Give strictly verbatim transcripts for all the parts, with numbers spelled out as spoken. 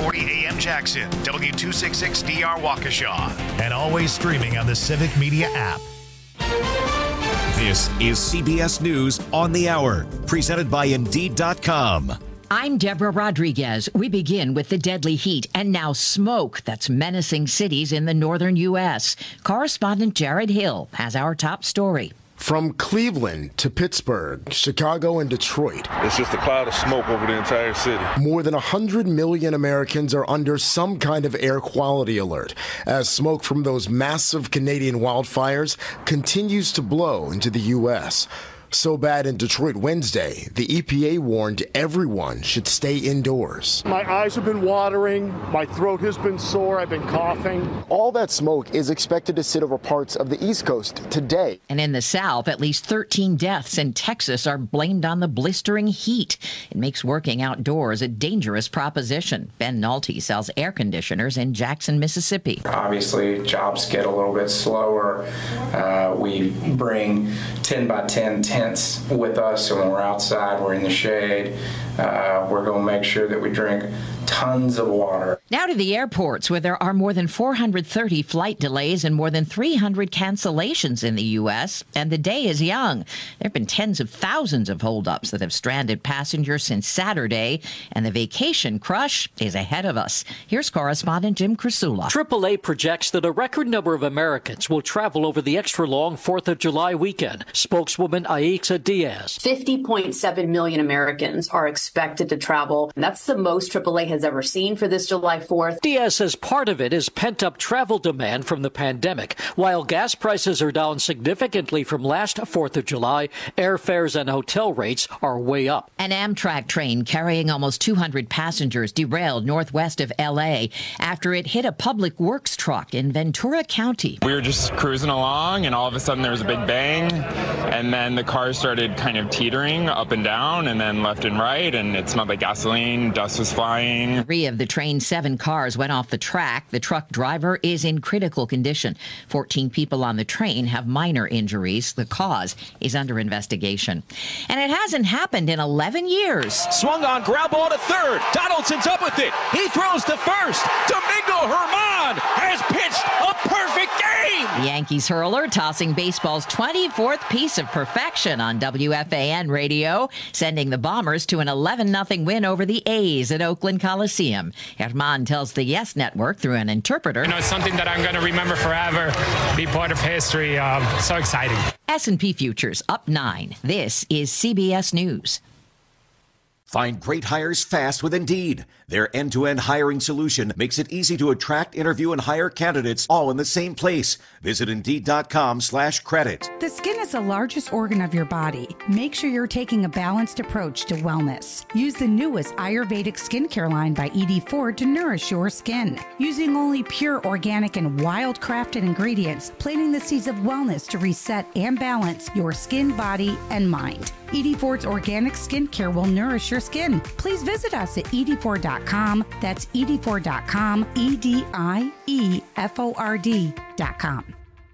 forty A M Jackson, W two sixty-six D R Waukesha, and always streaming on the Civic Media app. This is C B S News on the Hour, presented by Indeed dot com. I'm Deborah Rodriguez. We begin with the deadly heat and now smoke that's menacing cities in the northern U S. Correspondent Jared Hill has our top story. From Cleveland to Pittsburgh, Chicago, and Detroit. It's just a cloud of smoke over the entire city. More than one hundred million Americans are under some kind of air quality alert as smoke from those massive Canadian wildfires continues to blow into the U S. So bad in Detroit Wednesday, the E P A warned everyone should stay indoors. My eyes have been watering, my throat has been sore, I've been coughing. All that smoke is expected to sit over parts of the East Coast today. And in the South, at least thirteen deaths in Texas are blamed on the blistering heat. It makes working outdoors a dangerous proposition. Ben Nolte sells air conditioners in Jackson, Mississippi. Obviously, jobs get a little bit slower. Uh, we bring ten by ten tents with us, so when we're outside, we're in the shade. Uh, we're going to make sure that we drink tons of water. Now to the airports, where there are more than four hundred thirty flight delays and more than three hundred cancellations in the U S, and the day is young. There have been tens of thousands of holdups that have stranded passengers since Saturday, and the vacation crush is ahead of us. Here's correspondent Jim Krasula. triple A projects that a record number of Americans will travel over the extra-long fourth of July weekend. Spokeswoman Aixa Diaz. fifty point seven million Americans are expected to travel. And that's the most triple A has ever seen for this July fourth. Diaz says part of it is pent-up travel demand from the pandemic. While gas prices are down significantly from last fourth of July, airfares and hotel rates are way up. An Amtrak train carrying almost two hundred passengers derailed northwest of L A after it hit a public works truck in Ventura County. We were just cruising along, and all of a sudden there was a big bang, and then the car started kind of teetering up and down and then left and right, and it smelled like gasoline, dust was flying. Three of the train's seven cars went off the track. The truck driver is in critical condition. fourteen people on the train have minor injuries. The cause is under investigation. And it hasn't happened in eleven years. Swung on, ground ball to third. Donaldson's up with it. He throws to first. Domingo Germán has pitched a perfect game. The Yankees hurler tossing baseball's twenty-fourth piece of perfection on W F A N radio, sending the Bombers to an eleven nothing win over the A's at Oakland Coliseum. Germán tells the Yes Network through an interpreter. You know, it's something that I'm going to remember forever, be part of history. Um, so exciting. S and P futures up nine. This is C B S News. Find great hires fast with Indeed. Their end-to-end hiring solution makes it easy to attract, interview, and hire candidates all in the same place. Visit Indeed.com slash credit. The skin is the largest organ of your body. Make sure you're taking a balanced approach to wellness. Use the newest Ayurvedic skincare line by E D Ford to nourish your skin. Using only pure, organic, and wild-crafted ingredients, planting the seeds of wellness to reset and balance your skin, body, and mind. E D Ford's organic skincare will nourish your skin. Please visit us at E D Ford dot com. That's E D Ford dot com, E D I E F O R D dot com.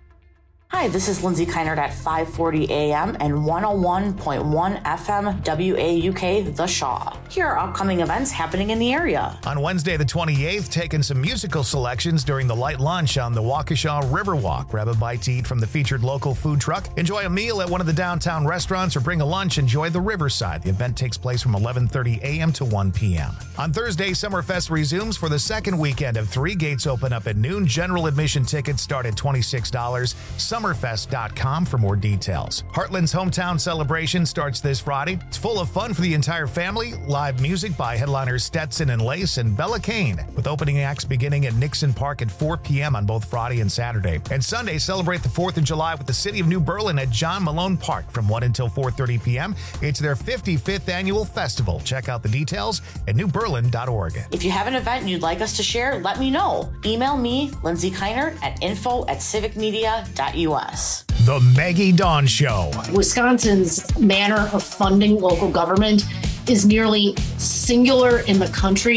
Hi, this is Lindsay Keinert at five forty A M and one oh one point one F M W A U K The Shaw. Here are upcoming events happening in the area. On Wednesday the twenty-eighth, taking some musical selections during the light lunch on the Waukesha Riverwalk. Grab a bite to eat from the featured local food truck. Enjoy a meal at one of the downtown restaurants or bring a lunch. Enjoy the Riverside. The event takes place from eleven thirty A M to one P M On Thursday, Summerfest resumes for the second weekend of three. Gates open up at noon. General admission tickets start at twenty-six dollars. Summerfest dot com for more details. Heartland's hometown celebration starts this Friday. It's full of fun for the entire family. Live music by headliners Stetson and Lace and Bella Kane, with opening acts beginning at Nixon Park at four P M on both Friday and Saturday. And Sunday, celebrate the fourth of July with the City of New Berlin at John Malone Park from one until four thirty P M It's their fifty-fifth annual festival. Check out the details at new berlin dot org. If you have an event you'd like us to share, let me know. Email me, Lindsay Keinert, at info at civic media dot U S. The Maggie Dawn Show. Wisconsin's manner of funding local government is nearly singular in the country.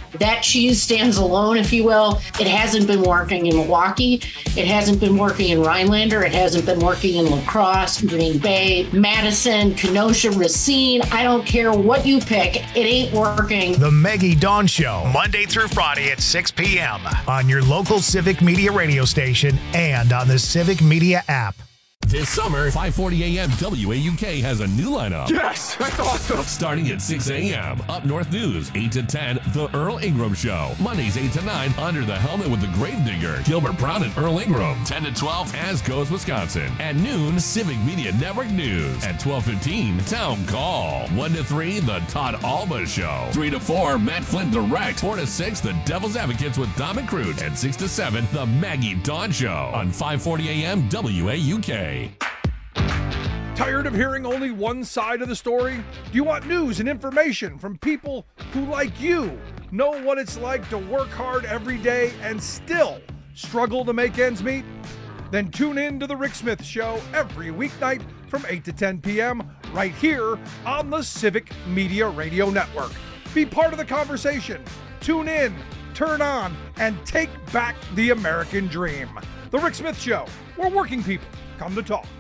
That cheese stands alone, if you will. It hasn't been working in Milwaukee. It hasn't been working in Rhinelander. It hasn't been working in La Crosse, Green Bay, Madison, Kenosha, Racine. I don't care what you pick. It ain't working. The Maggie Dawn Show, Monday through Friday at six p.m. on your local Civic Media radio station and on the Civic Media app. This summer, five forty a.m. W A U K has a new lineup. Yes, that's awesome. Starting at six a.m. Up North News, eight to ten, The Earl Ingram Show. Mondays, eight to nine, Under the Helmet with the Gravedigger, Gilbert Brown and Earl Ingram. ten to twelve, As Goes Wisconsin. At noon, Civic Media Network News. At twelve fifteen, Town Call. one to three, The Todd Alba Show. three to four, Matt Flynn Direct. four to six, The Devil's Advocates with Dom and Crute. And six to seven, The Maggie Dawn Show on five forty a.m. W A U K. Tired of hearing only one side of the story? Do you want news and information from people who, like you, know what it's like to work hard every day and still struggle to make ends meet? Then tune in to The Rick Smith Show every weeknight from eight to ten p.m. right here on the Civic Media Radio Network. Be part of the conversation. Tune in, turn on, and take back the American dream. The Rick Smith Show, where working people come to talk.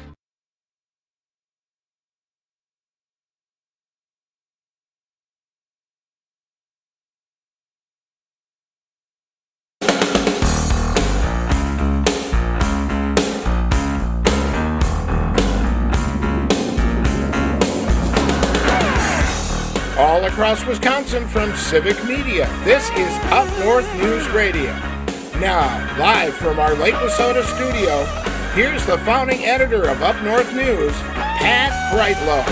All across Wisconsin from Civic Media, this is Up North News Radio. Now, live from our Lake Wissota studio, here's the founding editor of Up North News, Pat Brightlow.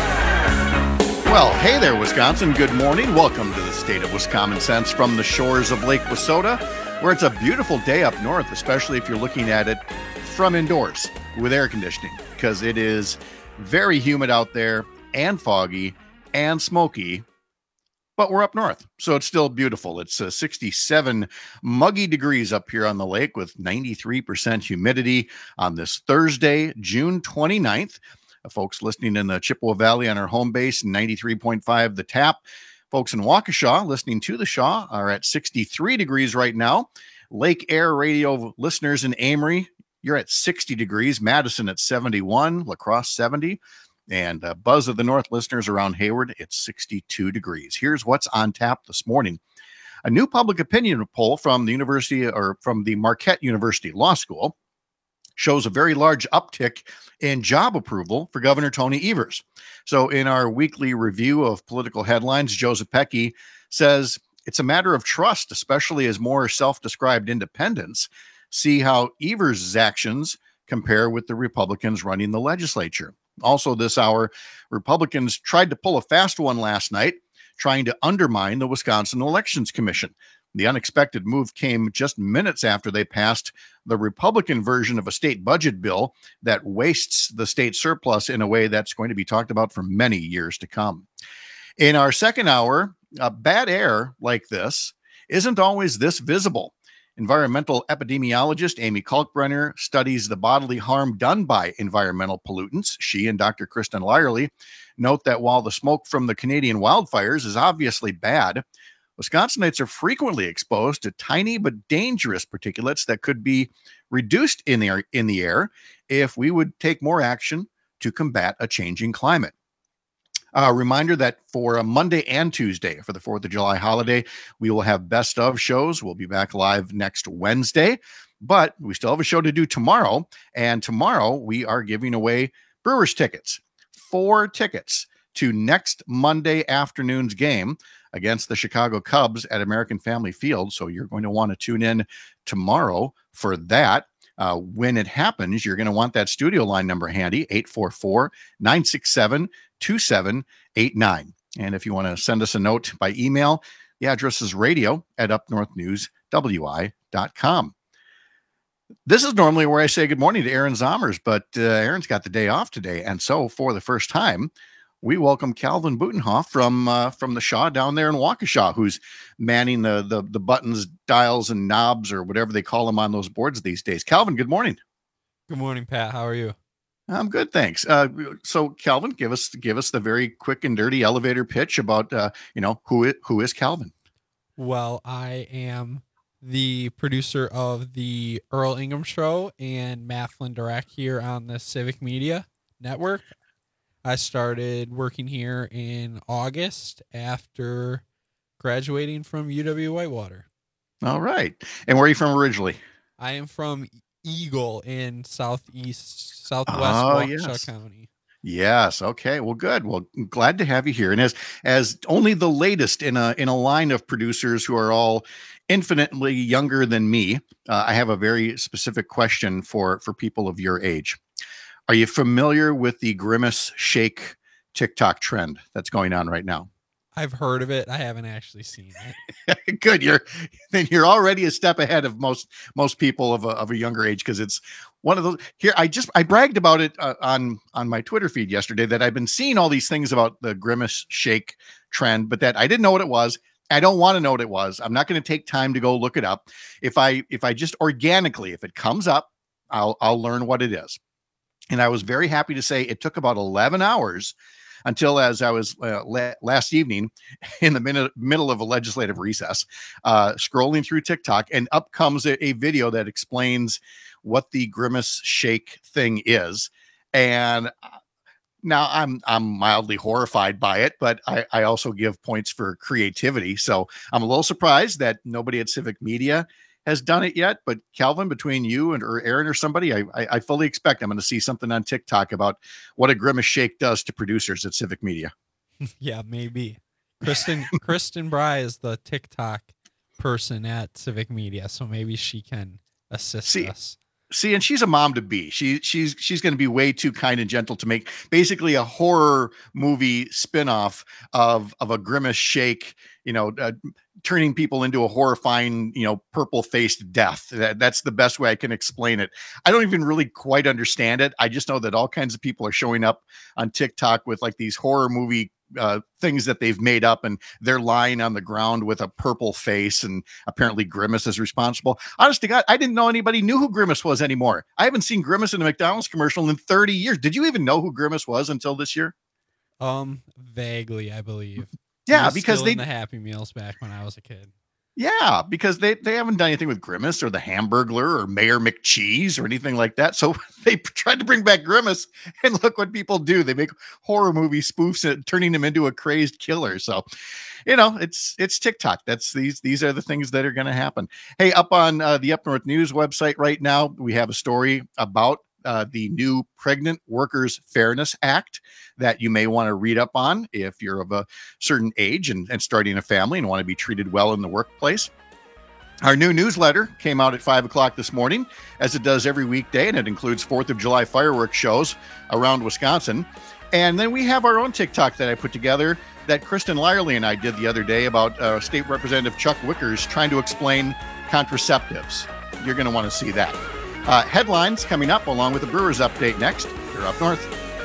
Well, hey there, Wisconsin. Good morning. Welcome to the state of Wisconsin Sense from the shores of Lake Wissota, where it's a beautiful day up north, especially if you're looking at it from indoors with air conditioning, because it is very humid out there and foggy and smoky. But we're up north, so it's still beautiful. It's uh, sixty-seven muggy degrees up here on the lake with ninety-three percent humidity on this Thursday, June twenty-ninth. Uh, folks listening in the Chippewa Valley on our home base, ninety-three point five The Tap. Folks in Waukesha listening to the Shaw are at sixty-three degrees right now. Lake Air Radio listeners in Amory, you're at sixty degrees. Madison at seventy-one, La Crosse seventy. And uh, Buzz of the North listeners around Hayward, it's sixty-two degrees. Here's what's on tap this morning. A new public opinion poll from the university or from the Marquette University Law School shows a very large uptick in job approval for Governor Tony Evers. So in our weekly review of political headlines, Joe Zepecki says it's a matter of trust, especially as more self-described independents see how Evers' actions compare with the Republicans running the legislature. Also this hour, Republicans tried to pull a fast one last night, trying to undermine the Wisconsin Elections Commission. The unexpected move came just minutes after they passed the Republican version of a state budget bill that wastes the state surplus in a way that's going to be talked about for many years to come. In our second hour, uh, bad air like this isn't always this visible. Environmental epidemiologist Amy Kalkbrenner studies the bodily harm done by environmental pollutants. She and Doctor Kristen Lyerly note that while the smoke from the Canadian wildfires is obviously bad, Wisconsinites are frequently exposed to tiny but dangerous particulates that could be reduced in the air, in the air if we would take more action to combat a changing climate. A reminder that for a Monday and Tuesday for the fourth of July holiday, we will have best of shows. We'll be back live next Wednesday, but we still have a show to do tomorrow. And tomorrow we are giving away Brewers tickets, four tickets to next Monday afternoon's game against the Chicago Cubs at American Family Field. So you're going to want to tune in tomorrow for that. Uh, when it happens, you're going to want that studio line number handy, eight four four, nine six seven, two seven eight nine. And if you want to send us a note by email, the address is radio at up north news w i dot com. This is normally where I say good morning to Aaron Zommers, but uh, Aaron's got the day off today. And so for the first time, we welcome Calvin Butenhoff from uh, from the Shaw down there in Waukesha, who's manning the, the the buttons, dials, and knobs, or whatever they call them on those boards these days. Calvin, good morning. Good morning, Pat. How are you? I'm good, thanks. Uh, so, Calvin, give us give us the very quick and dirty elevator pitch about uh, you know who it, who is Calvin. Well, I am the producer of the Earl Ingram Show and Matt Flynn Direct here on the Civic Media Network. I started working here in August after graduating from U W Whitewater. All right. And where are you from originally? I am from Eagle in southeast, southwest Oh, Waukesha yes. County. Yes. Okay. Well, good. Well, glad to have you here. And as as only the latest in a in a line of producers who are all infinitely younger than me, uh, I have a very specific question for for people of your age. Are you familiar with the Grimace Shake TikTok trend that's going on right now? I've heard of it. I haven't actually seen it. Good. You're then you're already a step ahead of most most people of a of a younger age, because it's one of those. Here, I just I bragged about it uh, on on my Twitter feed yesterday that I've been seeing all these things about the Grimace Shake trend, but that I didn't know what it was. I don't want to know what it was. I'm not going to take time to go look it up. If I if I just organically, if it comes up, I'll I'll learn what it is. And I was very happy to say it took about eleven hours until, as I was uh, la- last evening in the minute, middle of a legislative recess, uh, scrolling through TikTok, and up comes a, a video that explains what the Grimace Shake thing is. And now I'm I'm mildly horrified by it, but I, I also give points for creativity. So I'm a little surprised that nobody at Civic Media has done it yet. But Calvin, between you and or Aaron or somebody, I, I, I fully expect I'm going to see something on TikTok about what a Grimace Shake does to producers at Civic Media. Yeah, maybe. Kristen Kristen Bry is the TikTok person at Civic Media, so maybe she can assist See, us. See, and she's a mom to be. She she's she's going to be way too kind and gentle to make basically a horror movie spinoff of of a Grimace Shake, you know, uh, turning people into a horrifying, you know, purple faced death. That, that's the best way I can explain it. I don't even really quite understand it. I just know that all kinds of people are showing up on TikTok with like these horror movie uh, things that they've made up, and they're lying on the ground with a purple face, and apparently Grimace is responsible. Honest to God, I didn't know anybody knew who Grimace was anymore. I haven't seen Grimace in a McDonald's commercial in thirty years. Did you even know who Grimace was until this year? Um, vaguely, I believe. Yeah, He was because still they in the Happy Meals back when I was a kid. Yeah, because they, they haven't done anything with Grimace or the Hamburglar or Mayor McCheese or anything like that. So they tried to bring back Grimace, and look what people do. They make horror movie spoofs and turning him into a crazed killer. So, you know, it's it's TikTok. That's these these are the things that are going to happen. Hey, up on uh, the Up North News website right now, we have a story about Uh, the new Pregnant Workers Fairness Act that you may want to read up on if you're of a certain age and, and starting a family and want to be treated well in the workplace. Our new newsletter came out at five o'clock this morning, as it does every weekday, and it includes fourth of July fireworks shows around Wisconsin. And then we have our own TikTok that I put together that Kristen Lyerly and I did the other day about uh, State Representative Chuck Wickers trying to explain contraceptives. You're going to want to see that. Uh, headlines coming up, along with the Brewers update next. You're Up North.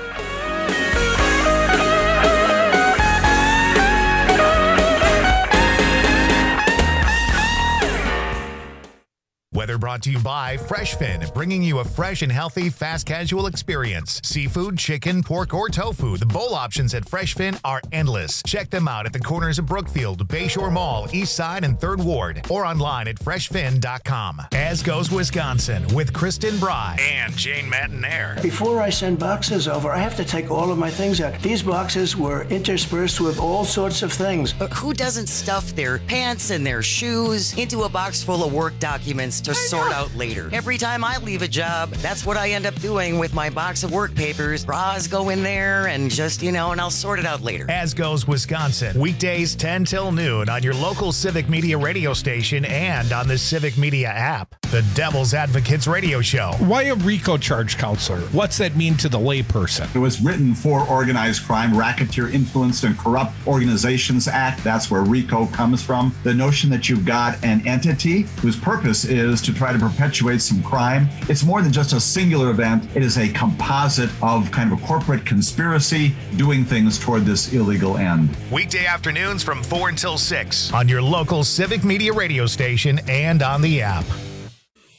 Weather brought to you by FreshFin, bringing you a fresh and healthy fast casual experience. Seafood, chicken, pork, or tofu. The bowl options at FreshFin are endless. Check them out at the corners of Brookfield, Bayshore Mall, East Side, and third Ward, or online at fresh fin dot com. As goes Wisconsin with Kristen Bry and Jane Matinaire. Before I send boxes over, I have to take all of my things out. These boxes were interspersed with all sorts of things. But who doesn't stuff their pants and their shoes into a box full of work documents to sort out later? Every time I leave a job, that's what I end up doing with my box of work papers. Bras go in there and just, you know, and I'll sort it out later. As goes Wisconsin, weekdays ten till noon on your local Civic Media radio station and on the Civic Media app. The Devil's Advocates Radio Show. Why a RICO charge counselor? What's that mean to the layperson? It was written for Organized Crime, Racketeer Influenced and Corrupt Organizations Act. That's where RICO comes from. The notion that you've got an entity whose purpose is to try to perpetuate some crime. It's more than just a singular event. It is a composite of kind of a corporate conspiracy doing things toward this illegal end. Weekday afternoons from four until six on your local Civic Media radio station and on the app.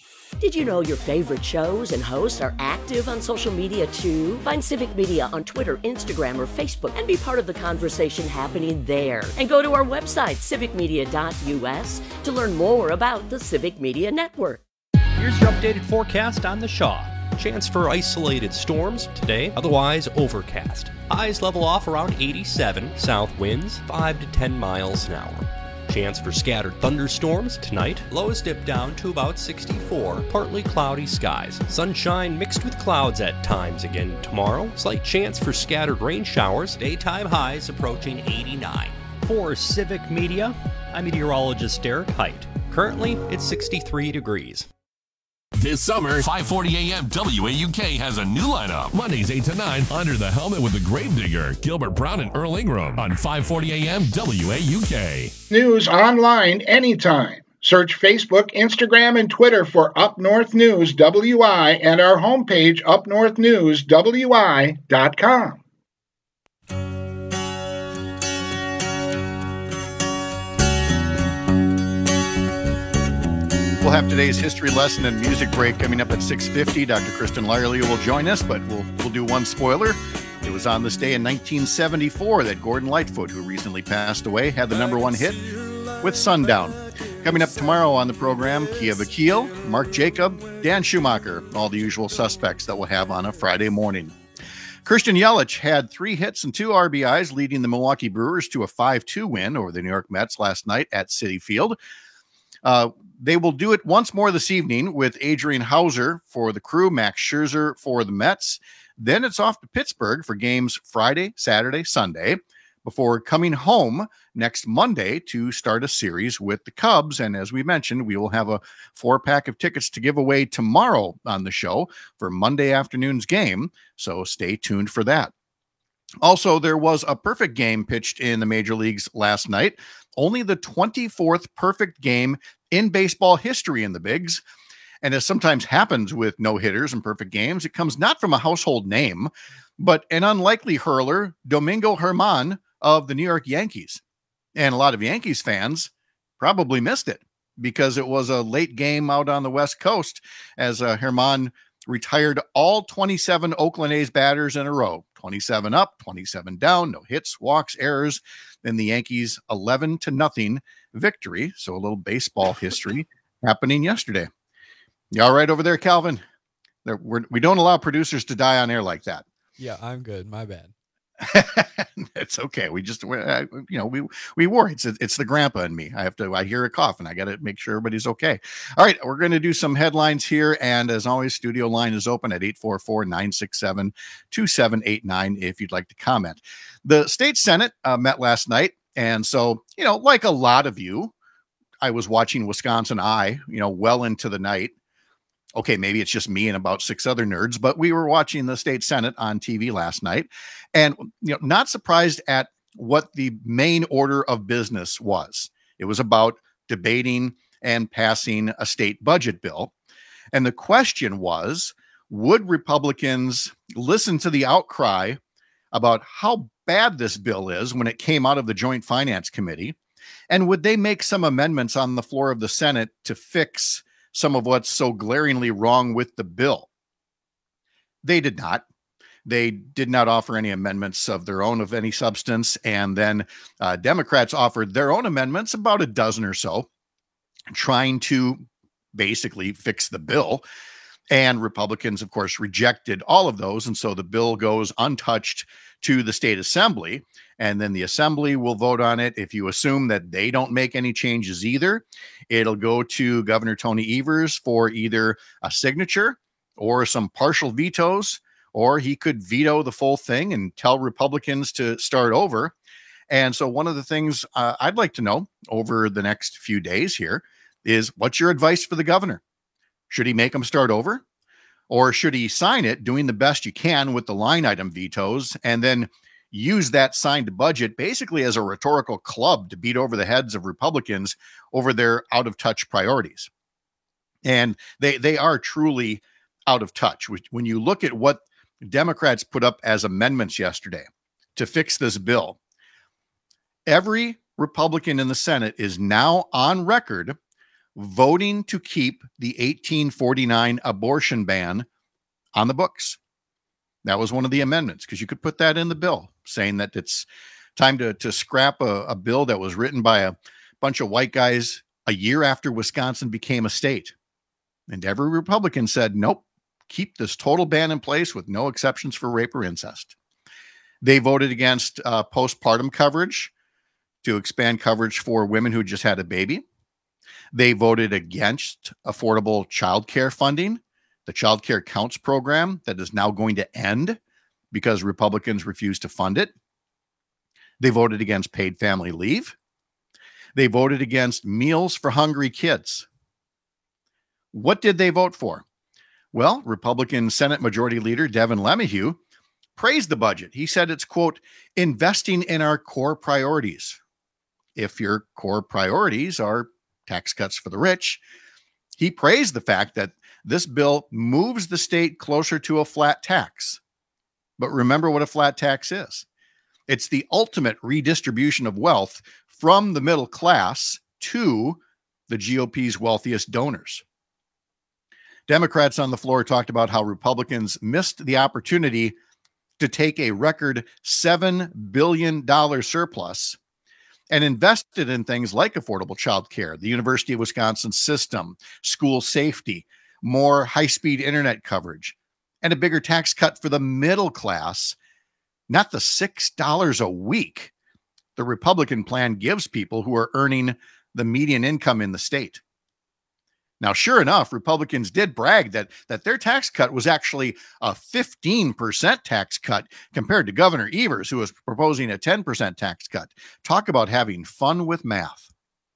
Did you know your favorite shows and hosts are active on social media too? Find Civic Media on Twitter, Instagram, or Facebook and be part of the conversation happening there. And go to our website, civic media dot u s, to learn more about the Civic Media Network. Here's your updated forecast on the Shaw. Chance for isolated storms today, otherwise overcast. Highs level off around eighty-seven, south winds five to ten miles an hour. Chance for scattered thunderstorms tonight, lows dip down to about sixty-four, partly cloudy skies. Sunshine mixed with clouds at times again tomorrow. Slight chance for scattered rain showers, daytime highs approaching eighty-nine. For Civic Media, I'm meteorologist Derek Height. Currently, it's sixty-three degrees. This summer, five forty A M W A U K has a new lineup. Mondays eight to nine, Under the Helmet with the Gravedigger, Gilbert Brown and Earl Ingram on five forty A M W A U K. News online anytime. Search Facebook, Instagram, and Twitter for Up North News W I and our homepage, up north news w i dot com. We'll have today's history lesson and music break coming up at six fifty. Doctor Kristen Lyerly will join us, but we'll we'll do one spoiler. It was on this day in nineteen seventy-four that Gordon Lightfoot, who recently passed away, had the number one hit with Sundown. Coming up tomorrow on the program, Kia Vakil, Mark Jacob, Dan Schumacher, all the usual suspects that we'll have on a Friday morning. Christian Yelich had three hits and two R B Is, leading the Milwaukee Brewers to a five two win over the New York Mets last night at Citi Field. Uh, they will do it once more this evening with Adrian Hauser for the Crew, Max Scherzer for the Mets. Then it's off to Pittsburgh for games Friday, Saturday, Sunday, before coming home next Monday to start a series with the Cubs. And as we mentioned, we will have a four-pack of tickets to give away tomorrow on the show for Monday afternoon's game, so stay tuned for that. Also, there was a perfect game pitched in the major leagues last night. Only the twenty-fourth perfect game in baseball history in the bigs. And as sometimes happens with no-hitters and perfect games, it comes not from a household name, but an unlikely hurler, Domingo Germán of the New York Yankees. And a lot of Yankees fans probably missed it because it was a late game out on the West Coast as uh, Germán retired all twenty-seven Oakland A's batters in a row. twenty-seven up, twenty-seven down, no hits, walks, errors. Then the Yankees eleven to nothing victory. So a little baseball history happening yesterday. You all right over there, Calvin? There, we're, we don't allow producers to die on air like that. Yeah, I'm good. My bad. It's okay. We just, we, uh, you know, we we worry. It's it's the grandpa and me. I have to. I hear a cough, and I got to make sure everybody's okay. All right, we're going to do some headlines here, and as always, studio line is open at eight four four, nine six seven, two seven eight nine if you'd like to comment. The state Senate uh, met last night, and so you know, like a lot of you, I was watching Wisconsin Eye, you know, well into the night. Okay, maybe it's just me and about six other nerds, but we were watching the state Senate on T V last night, and you know, not surprised at what the main order of business was. It was about debating and passing a state budget bill. And the question was, would Republicans listen to the outcry about how bad this bill is when it came out of the Joint Finance Committee? And would they make some amendments on the floor of the Senate to fix some of what's so glaringly wrong with the bill? They did not. They did not offer any amendments of their own of any substance. And then uh, Democrats offered their own amendments, about a dozen or so, trying to basically fix the bill. And Republicans, of course, rejected all of those. And so the bill goes untouched to the state assembly. And then the assembly will vote on it. If you assume that they don't make any changes either, it'll go to Governor Tony Evers for either a signature or some partial vetoes, or he could veto the full thing and tell Republicans to start over. And so one of the things uh, I'd like to know over the next few days here is, what's your advice for the governor? Should he make them start over? Or should he sign it, doing the best you can with the line item vetoes, and then use that signed budget basically as a rhetorical club to beat over the heads of Republicans over their out of touch priorities? And they, they are truly out of touch. When you look at what Democrats put up as amendments yesterday to fix this bill, every Republican in the Senate is now on record voting to keep the eighteen forty-nine abortion ban on the books. That was one of the amendments, because you could put that in the bill, saying that it's time to, to scrap a, a bill that was written by a bunch of white guys a year after Wisconsin became a state. And every Republican said, nope, keep this total ban in place with no exceptions for rape or incest. They voted against uh, postpartum coverage to expand coverage for women who just had a baby. They voted against affordable child care funding, the Child Care Counts program that is now going to end because Republicans refused to fund it. They voted against paid family leave. They voted against meals for hungry kids. What did they vote for? Well, Republican Senate Majority Leader Devin LeMahieu praised the budget. He said it's, quote, investing in our core priorities. If your core priorities are tax cuts for the rich, he praised the fact that this bill moves the state closer to a flat tax. But remember what a flat tax is. It's the ultimate redistribution of wealth from the middle class to the G O P's wealthiest donors. Democrats on the floor talked about how Republicans missed the opportunity to take a record seven billion dollars surplus and invested in things like affordable child care, the University of Wisconsin system, school safety, more high-speed internet coverage, and a bigger tax cut for the middle class, not the six dollars a week the Republican plan gives people who are earning the median income in the state. Now, sure enough, Republicans did brag that, that their tax cut was actually a fifteen percent tax cut compared to Governor Evers, who was proposing a ten percent tax cut. Talk about having fun with math.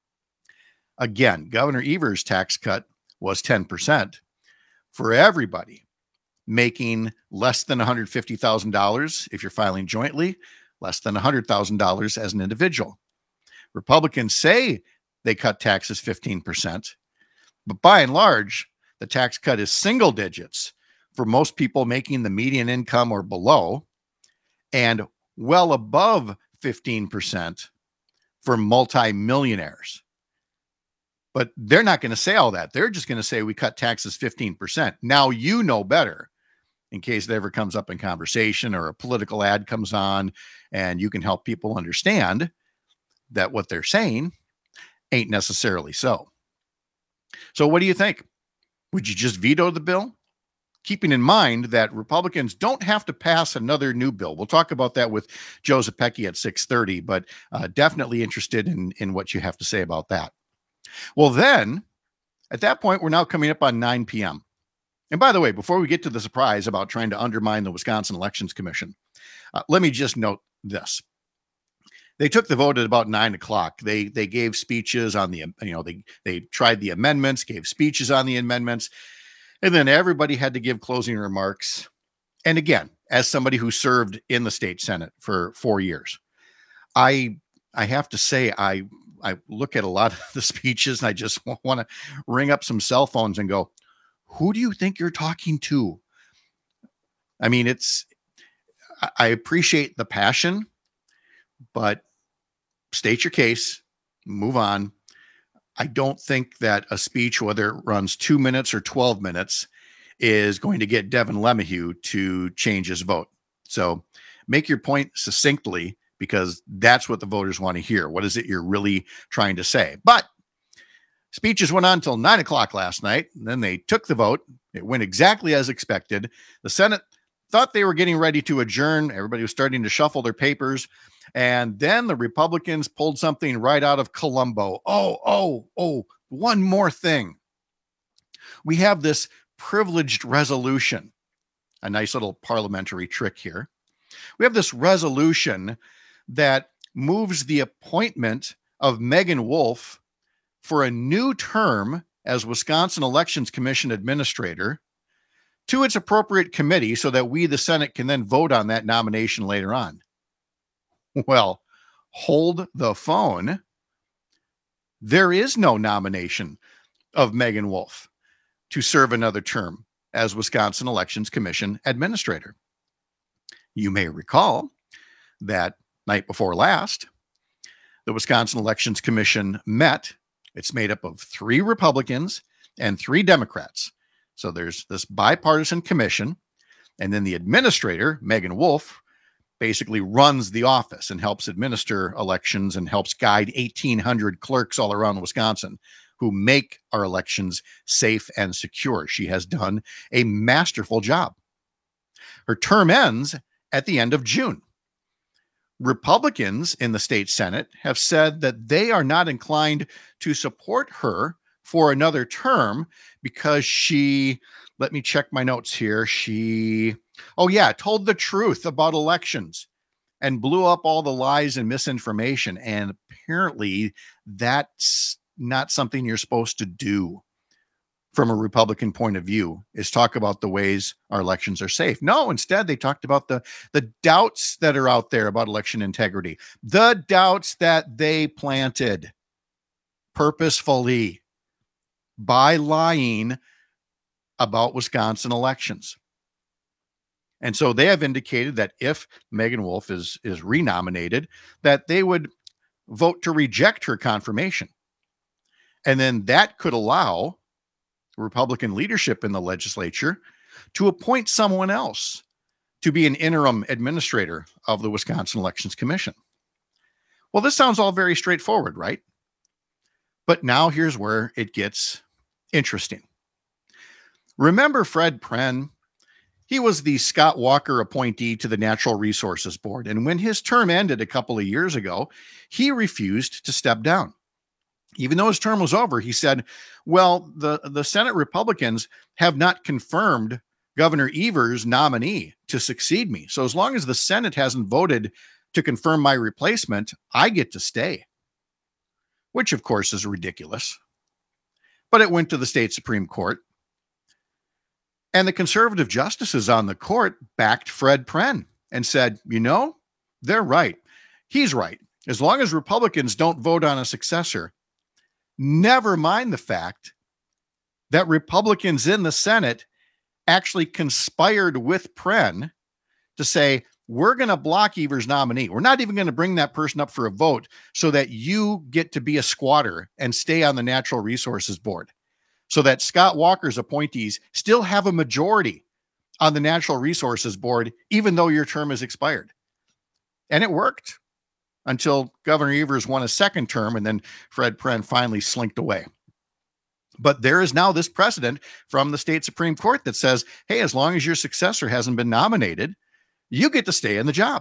Again, Governor Evers' tax cut was ten percent for everybody making less than one hundred fifty thousand dollars if you're filing jointly, less than one hundred thousand dollars as an individual. Republicans say they cut taxes fifteen percent. But by and large, the tax cut is single digits for most people making the median income or below, and well above fifteen percent for multimillionaires. But they're not going to say all that. They're just going to say we cut taxes fifteen percent. Now you know better, in case it ever comes up in conversation or a political ad comes on, and you can help people understand that what they're saying ain't necessarily so. So what do you think? Would you just veto the bill? Keeping in mind that Republicans don't have to pass another new bill. We'll talk about that with Joe Zepecki at six thirty, but uh, definitely interested in, in what you have to say about that. Well, then, at that point, we're now coming up on nine p.m. And by the way, before we get to the surprise about trying to undermine the Wisconsin Elections Commission, uh, let me just note this. They took the vote at about nine o'clock. They they gave speeches on the, you know, they they tried the amendments, gave speeches on the amendments, and then everybody had to give closing remarks. And again, as somebody who served in the state Senate for four years, I I have to say I I look at a lot of the speeches and I just want to ring up some cell phones and go, who do you think you're talking to? I mean, it's I appreciate the passion, but state your case, move on. I don't think that a speech, whether it runs two minutes or twelve minutes, is going to get Devin LeMahieu to change his vote. So make your point succinctly, because that's what the voters want to hear. What is it you're really trying to say? But speeches went on until nine o'clock last night. And then they took the vote. It went exactly as expected. The Senate thought they were getting ready to adjourn. Everybody was starting to shuffle their papers. And then the Republicans pulled something right out of Columbo. Oh, oh, oh, one more thing. We have this privileged resolution, a nice little parliamentary trick here. We have this resolution that moves the appointment of Megan Wolf for a new term as Wisconsin Elections Commission Administrator to its appropriate committee so that we, the Senate, can then vote on that nomination later on. Well, hold the phone. There is no nomination of Megan Wolf to serve another term as Wisconsin Elections Commission Administrator. You may recall that night before last, the Wisconsin Elections Commission met It's made up of three Republicans and three Democrats. So there's this bipartisan commission, and then the administrator, Megan Wolf, basically runs the office and helps administer elections and helps guide eighteen hundred clerks all around Wisconsin who make our elections safe and secure. She has done a masterful job. Her term ends at the end of June. Republicans in the state Senate have said that they are not inclined to support her for another term because she, let me check my notes here. She, oh yeah, told the truth about elections and blew up all the lies and misinformation. And apparently that's not something you're supposed to do from a Republican point of view, is talk about the ways our elections are safe. No, instead they talked about the, the doubts that are out there about election integrity, the doubts that they planted purposefully by lying about Wisconsin elections. And so they have indicated that if Megan Wolf is, is renominated, that they would vote to reject her confirmation. And then that could allow Republican leadership in the legislature to appoint someone else to be an interim administrator of the Wisconsin Elections Commission. Well, this sounds all very straightforward, right? But now here's where it gets interesting. Remember Fred Pren? He was the Scott Walker appointee to the Natural Resources Board. And when his term ended a couple of years ago, he refused to step down. Even though his term was over, he said, well, the, the Senate Republicans have not confirmed Governor Evers' nominee to succeed me. So as long as the Senate hasn't voted to confirm my replacement, I get to stay. Which, of course, is ridiculous. But it went to the state Supreme Court. And the conservative justices on the court backed Fred Pren and said, you know, they're right. He's right. As long as Republicans don't vote on a successor, never mind the fact that Republicans in the Senate actually conspired with Pren to say, we're going to block Evers' nominee. We're not even going to bring that person up for a vote so that you get to be a squatter and stay on the Natural Resources Board, so that Scott Walker's appointees still have a majority on the Natural Resources Board, even though your term is expired. And it worked until Governor Evers won a second term, and then Fred Pren finally slinked away. But there is now this precedent from the state Supreme Court that says, hey, as long as your successor hasn't been nominated, you get to stay in the job.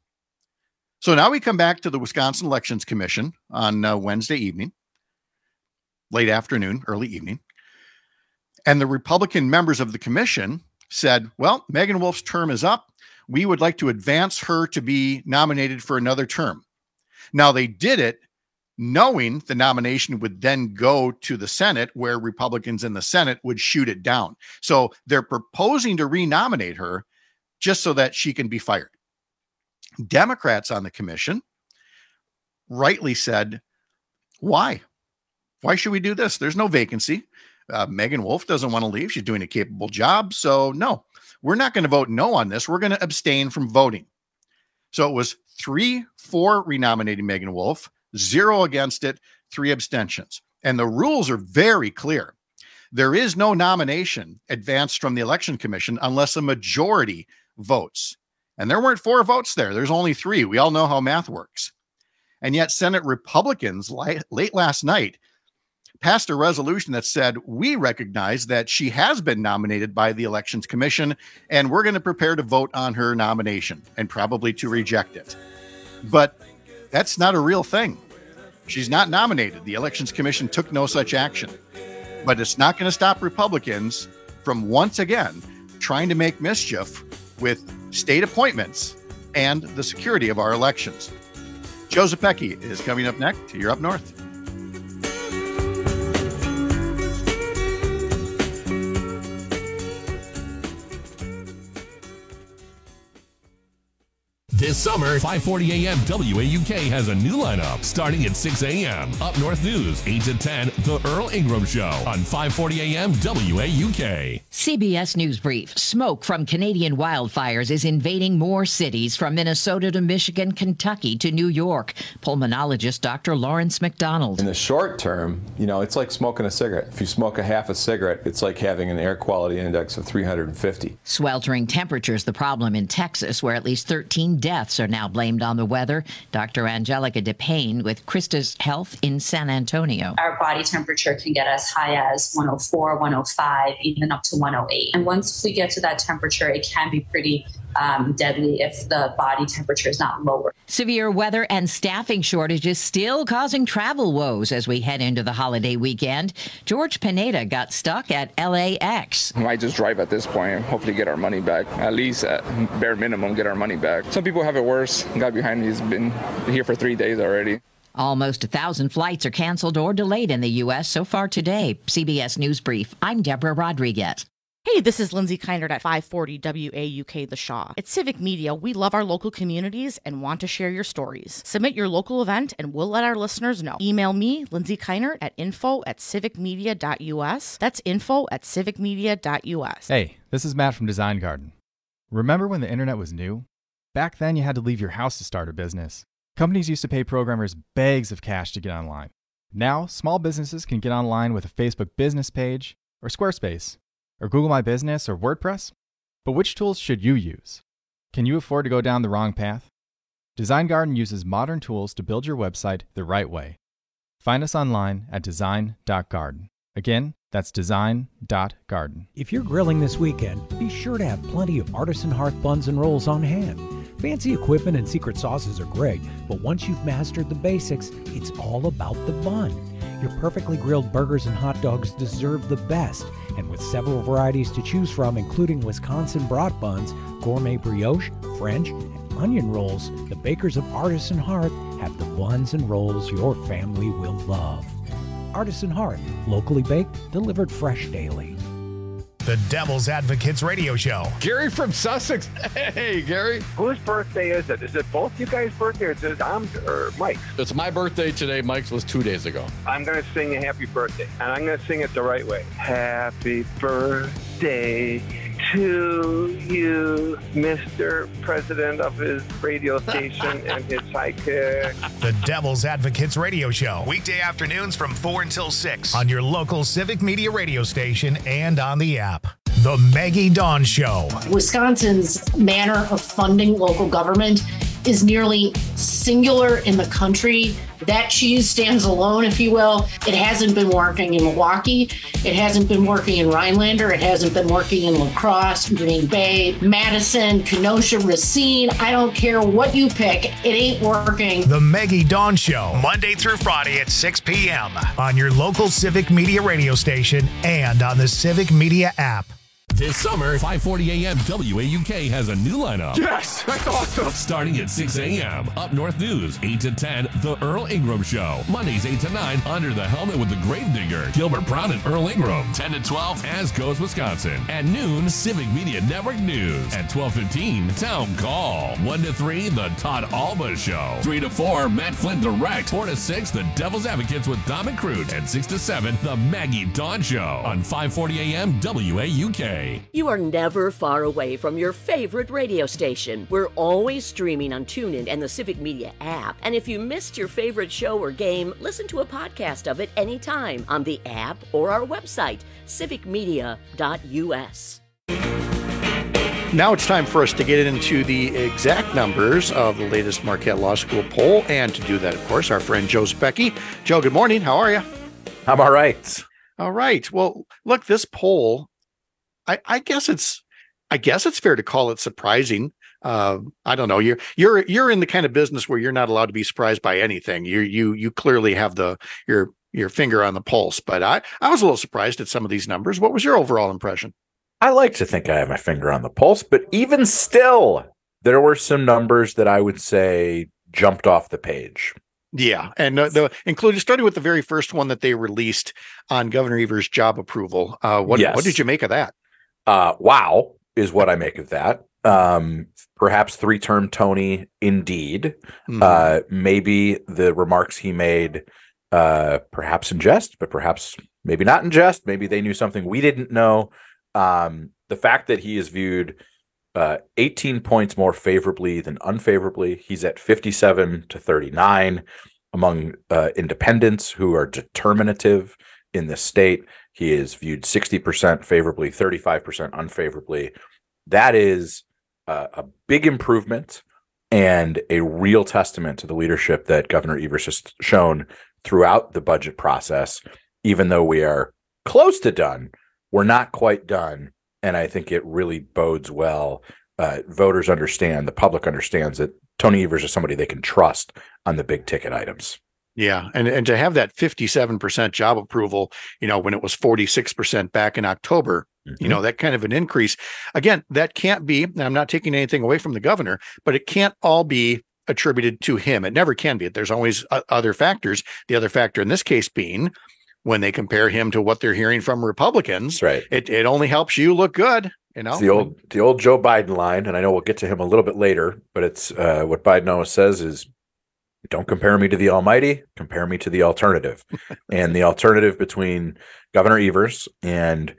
So now we come back to the Wisconsin Elections Commission on uh, Wednesday evening, late afternoon, early evening. And the Republican members of the commission said, well, Megan Wolf's term is up. We would like to advance her to be nominated for another term. Now, they did it knowing the nomination would then go to the Senate, where Republicans in the Senate would shoot it down. So they're proposing to renominate her just so that she can be fired. Democrats on the commission rightly said, why? Why should we do this? There's no vacancy. Uh, Megan Wolf doesn't want to leave. She's doing a capable job. So no, we're not going to vote no on this. We're going to abstain from voting. So it was three for renominating Megan Wolf, zero against it, three abstentions. And the rules are very clear. There is no nomination advanced from the Election Commission unless a majority votes. And there weren't four votes there. There's only three. We all know how math works. And yet Senate Republicans li- late last night passed a resolution that said, we recognize that she has been nominated by the Elections Commission, and we're going to prepare to vote on her nomination and probably to reject it. But that's not a real thing. She's not nominated. The Elections Commission took no such action. But it's not going to stop Republicans from once again trying to make mischief with state appointments and the security of our elections. Joe Zepecki is coming up next. You're Up North. This summer, five forty a.m. W A U K has a new lineup starting at six a.m. Up North News, eight to ten, The Earl Ingram Show on five forty a.m. W A U K. C B S News Brief. Smoke from Canadian wildfires is invading more cities from Minnesota to Michigan, Kentucky to New York. Pulmonologist Doctor Lawrence McDonald. In the short term, you know, it's like smoking a cigarette. If you smoke a half a cigarette, it's like having an air quality index of three hundred fifty. Sweltering temperatures the problem in Texas, where at least thirteen deaths are now blamed on the weather. Doctor Angelica DePayne with Christa's Health in San Antonio. Our body temperature can get as high as one oh four, one oh five, even up to one oh eight. And once we get to that temperature, it can be pretty um, deadly if the body temperature is not lower. Severe weather and staffing shortages still causing travel woes as we head into the holiday weekend. George Pineda got stuck at L A X. We might just drive at this point and hopefully get our money back. At least at bare minimum, get our money back. Some people have it worse. The guy behind me has been here for three days already. Almost a thousand flights are canceled or delayed in the U S so far today. C B S News Brief. I'm Deborah Rodriguez. Hey, this is Lindsay Keinert at five forty W A U K The Shaw. At Civic Media, we love our local communities and want to share your stories. Submit your local event and we'll let our listeners know. Email me, Lindsay Keinert, at info at civicmedia dot u s. That's info at civicmedia dot u s. Hey, this is Matt from Design Garden. Remember when the internet was new? Back then, you had to leave your house to start a business. Companies used to pay programmers bags of cash to get online. Now, small businesses can get online with a Facebook business page, or Squarespace, or Google My Business, or WordPress. But which tools should you use? Can you afford to go down the wrong path? Design Garden uses modern tools to build your website the right way. Find us online at design dot garden. Again, that's design dot garden. If you're grilling this weekend, be sure to have plenty of Artisan Hearth buns and rolls on hand. Fancy equipment and secret sauces are great, but once you've mastered the basics, it's all about the bun. Your perfectly grilled burgers and hot dogs deserve the best, and with several varieties to choose from, including Wisconsin brat buns, gourmet brioche, French, and onion rolls, the bakers of Artisan Hearth have the buns and rolls your family will love. Artisan Hearth, locally baked, delivered fresh daily. The Devil's Advocates Radio Show. Gary from Sussex. Hey, Gary. Whose birthday is it? Is it both you guys' birthday or is it Dom's or Mike's? It's my birthday today. Mike's was two days ago. I'm going to sing a happy birthday, and I'm going to sing it the right way. Happy birthday to you, Mister President of his radio station and his sidekick. The Devil's Advocates Radio Show. Weekday afternoons from four until six on your local Civic Media radio station and on the app. The Maggie Dawn Show. Wisconsin's manner of funding local government is nearly singular in the country. That cheese stands alone, if you will. It hasn't been working in Milwaukee. It hasn't been working in Rhinelander. It hasn't been working in La Crosse, Green Bay, Madison, Kenosha, Racine. I don't care what you pick. It ain't working. The Maggie Dawn Show, Monday through Friday at six p.m. on your local Civic Media radio station and on the Civic Media app. This summer, five forty a.m. W A U K has a new lineup. Yes, that's awesome. Starting at six a.m. Up North News, eight to ten, The Earl Ingram Show. Mondays, eight to nine, Under the Helmet with the Gravedigger, Gilbert Brown and Earl Ingram. ten to twelve, As Goes Wisconsin. At noon, Civic Media Network News. At twelve fifteen, Town Call. one to three, The Todd Alba Show. three to four, Matt Flynn Direct. four to six, The Devil's Advocates with Dom and Crute. And six to seven, The Maggie Dawn Show on five forty a.m. W A U K. You are never far away from your favorite radio station. We're always streaming on TuneIn and the Civic Media app. And if you missed your favorite show or game, listen to a podcast of it anytime on the app or our website, civic media dot u s. Now it's time for us to get into the exact numbers of the latest Marquette Law School poll. And to do that, of course, our friend Joe Specky. Joe, good morning. How are you? I'm all right. All right. Well, look, this poll, I, I guess it's, I guess it's fair to call it surprising. Uh, I don't know. You're you're you're in the kind of business where you're not allowed to be surprised by anything. You you you clearly have the your your finger on the pulse. But I I was a little surprised at some of these numbers. What was your overall impression? I like to think I have my finger on the pulse, but even still, there were some numbers that I would say jumped off the page. Yeah, and uh, the including starting with the very first one that they released on Governor Evers' job approval. Uh, what yes. what did you make of that? Uh, wow is what I make of that. Um, perhaps three-term Tony, indeed. Mhm. Uh, maybe the remarks he made, uh, perhaps in jest, but perhaps maybe not in jest. Maybe they knew something we didn't know. Um, the fact that he is viewed uh, eighteen points more favorably than unfavorably. He's at fifty-seven to thirty-nine among uh, independents who are determinative in this state. He is viewed sixty percent favorably, thirty-five percent unfavorably. That is uh, a big improvement and a real testament to the leadership that Governor Evers has shown throughout the budget process. Even though we are close to done, we're not quite done. And I think it really bodes well. Uh, voters understand, the public understands that Tony Evers is somebody they can trust on the big ticket items. Yeah, and and to have that fifty-seven percent job approval, you know, when it was forty-six percent back in October, mm-hmm. you know, that kind of an increase. Again, that can't be, and I'm not taking anything away from the governor, but it can't all be attributed to him. It never can be. There's always uh, other factors. The other factor in this case being when they compare him to what they're hearing from Republicans, right? It it only helps you look good. You know, it's the old the old Joe Biden line, and I know we'll get to him a little bit later, but it's uh, what Biden always says is, don't compare me to the almighty, compare me to the alternative. And the alternative between Governor Evers and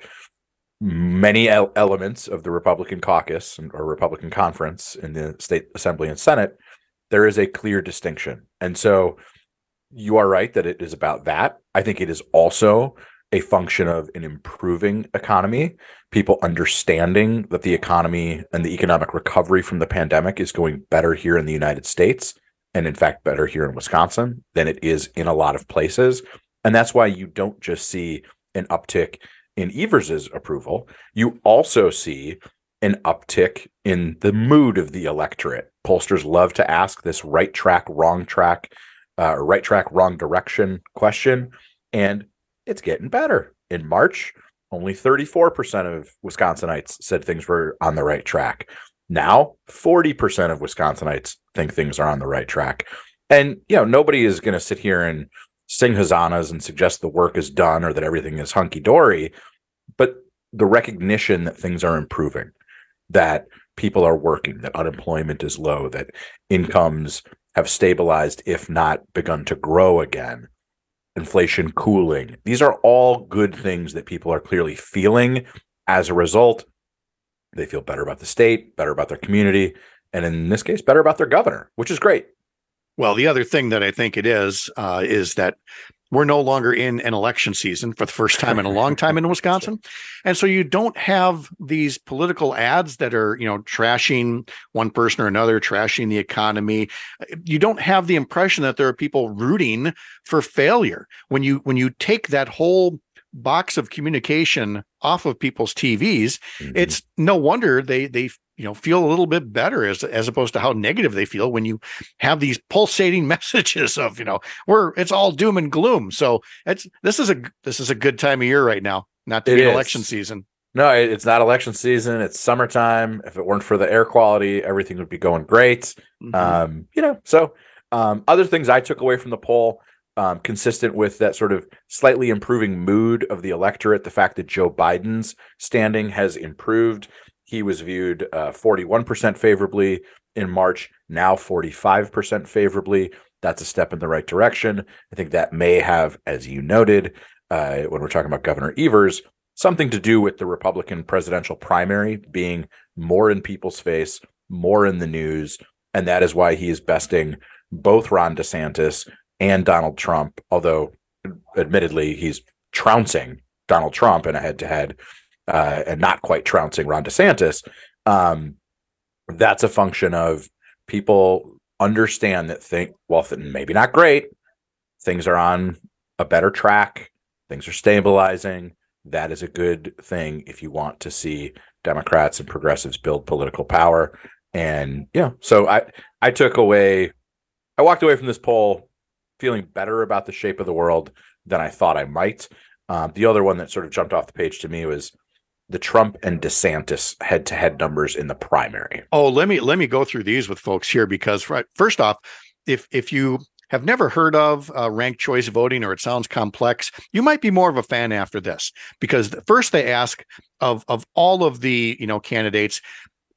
many el- elements of the Republican caucus or Republican conference in the state assembly and Senate, there is a clear distinction. And so you are right that it is about that. I think it is also a function of an improving economy, people understanding that the economy and the economic recovery from the pandemic is going better here in the United States, and in fact, better here in Wisconsin than it is in a lot of places. And that's why you don't just see an uptick in Evers's approval. You also see an uptick in the mood of the electorate. Pollsters love to ask this right track, wrong track, uh, right track, wrong direction question. And it's getting better. In March, only thirty-four percent of Wisconsinites said things were on the right track. Now, forty percent of Wisconsinites think things are on the right track. And, you know, nobody is going to sit here and sing hosannas and suggest the work is done or that everything is hunky-dory. But the recognition that things are improving, that people are working, that unemployment is low, that incomes have stabilized, if not begun to grow again, inflation cooling. These are all good things that people are clearly feeling. As a result, they feel better about the state, better about their community, and in this case, better about their governor, which is great. Well, the other thing that I think it is, uh, is that we're no longer in an election season for the first time in a long time in Wisconsin. And so you don't have these political ads that are, you know, trashing one person or another, trashing the economy. You don't have the impression that there are people rooting for failure. When you when you take that whole box of communication off of people's T Vs, mm-hmm. it's no wonder they they you know feel a little bit better as as opposed to how negative they feel when you have these pulsating messages of, you know, we're it's all doom and gloom. So it's this is a this is a good time of year right now, not to be election season. No, it's not election season. It's summertime. If it weren't for the air quality, everything would be going great. Mm-hmm. Um, you know, so um, other things I took away from the poll, um, consistent with that sort of slightly improving mood of the electorate, the fact that Joe Biden's standing has improved. He was viewed uh, forty-one percent favorably in March, now forty-five percent favorably. That's a step in the right direction. I think that may have, as you noted, uh, when we're talking about Governor Evers, something to do with the Republican presidential primary being more in people's face, more in the news. And that is why he is besting both Ron DeSantis and Donald Trump, although admittedly he's trouncing Donald Trump in a head-to-head uh, and not quite trouncing Ron DeSantis. Um, that's a function of people understand that think, well, maybe not great, things are on a better track, things are stabilizing. That is a good thing if you want to see Democrats and progressives build political power. And yeah, so I, I took away, I walked away from this poll feeling better about the shape of the world than I thought I might. Um, the other one that sort of jumped off the page to me was the Trump and DeSantis head-to-head numbers in the primary. Oh, let me let me go through these with folks here, because right, first off, if if you have never heard of uh, ranked choice voting, or it sounds complex, you might be more of a fan after this, because first they ask of of all of the, you know, candidates,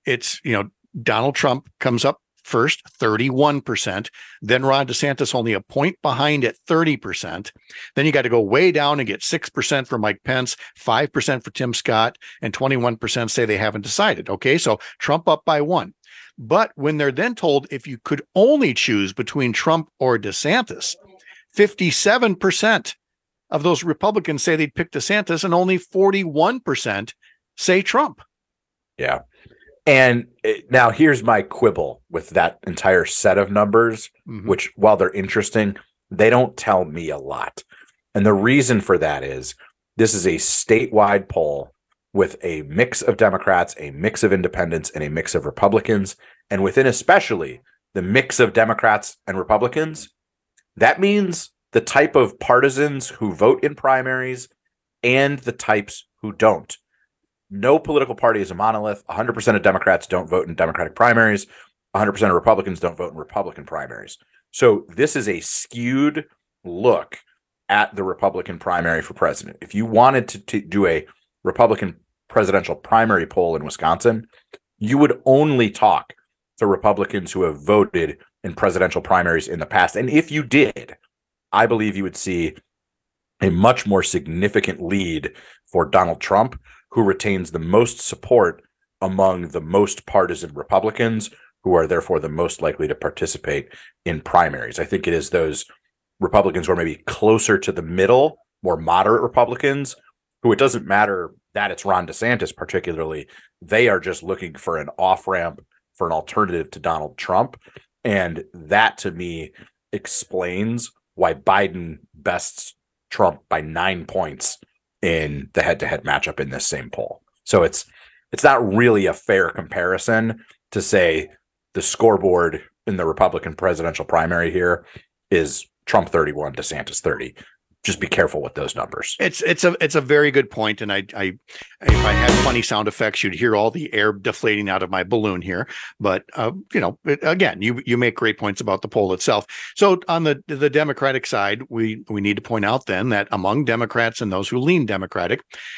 it's, you know, Donald Trump comes up first, thirty-one percent. Then Ron DeSantis only a point behind at thirty percent. Then you got to go way down and get six percent for Mike Pence, five percent for Tim Scott, and twenty-one percent say they haven't decided. Okay, so Trump up by one. But when they're then told if you could only choose between Trump or DeSantis, fifty-seven percent of those Republicans say they'd pick DeSantis, and only forty-one percent say Trump. Yeah. And it, now here's my quibble with that entire set of numbers, mm-hmm. which, while they're interesting, they don't tell me a lot. And the reason for that is this is a statewide poll with a mix of Democrats, a mix of independents, and a mix of Republicans. And within especially the mix of Democrats and Republicans, that means the type of partisans who vote in primaries and the types who don't. No political party is a monolith. one hundred percent of Democrats don't vote in Democratic primaries. one hundred percent of Republicans don't vote in Republican primaries. So this is a skewed look at the Republican primary for president. If you wanted to, to do a Republican presidential primary poll in Wisconsin, you would only talk to Republicans who have voted in presidential primaries in the past. And if you did, I believe you would see a much more significant lead for Donald Trump, who retains the most support among the most partisan Republicans, who are therefore the most likely to participate in primaries. I think it is those Republicans who are maybe closer to the middle, more moderate Republicans, who it doesn't matter that it's Ron DeSantis particularly. They are just looking for an off-ramp, for an alternative to Donald Trump. And that, to me, explains why Biden bests Trump by nine points in the head-to-head matchup in this same poll. So it's it's not really a fair comparison to say the scoreboard in the Republican presidential primary here is Trump thirty-one, DeSantis thirty. Just be careful with those numbers. It's it's a it's a very good point, and I I if I had funny sound effects, you'd hear all the air deflating out of my balloon here. But uh, you know, it, again, you you make great points about the poll itself. So on the the Democratic side, we we need to point out then that among Democrats and those who lean Democratic,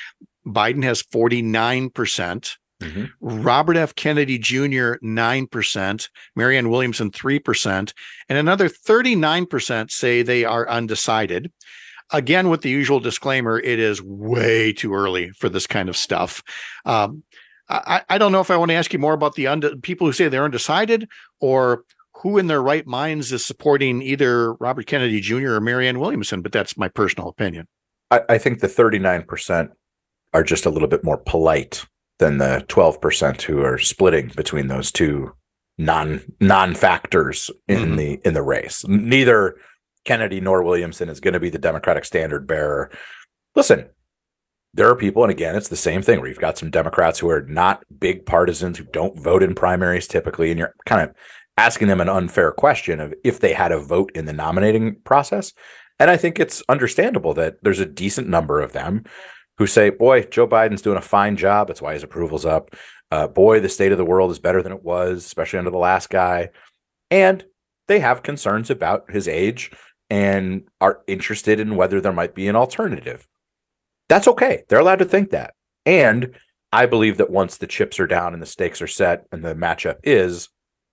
Biden has forty-nine percent. Mm-hmm. Robert F. Kennedy Junior nine percent, Marianne Williamson three percent, and another thirty-nine percent say they are undecided. Again, with the usual disclaimer, it is way too early for this kind of stuff. Um, I, I don't know if I want to ask you more about the und- people who say they're undecided, or who in their right minds is supporting either Robert Kennedy Junior or Marianne Williamson, but that's my personal opinion. I, I think the thirty-nine percent are just a little bit more polite than the twelve percent who are splitting between those two non non-factors in mm-hmm. the in the race. Neither Kennedy nor Williamson is going to be the Democratic standard bearer. Listen, there are people, and again, it's the same thing where you've got some Democrats who are not big partisans, who don't vote in primaries typically, and you're kind of asking them an unfair question of if they had a vote in the nominating process. And I think it's understandable that there's a decent number of them who say, boy, Joe Biden's doing a fine job. That's why his approval's up. Uh, boy, the state of the world is better than it was, especially under the last guy. And they have concerns about his age and are interested in whether there might be an alternative. That's okay. They're allowed to think that. And I believe that once the chips are down and the stakes are set and the matchup is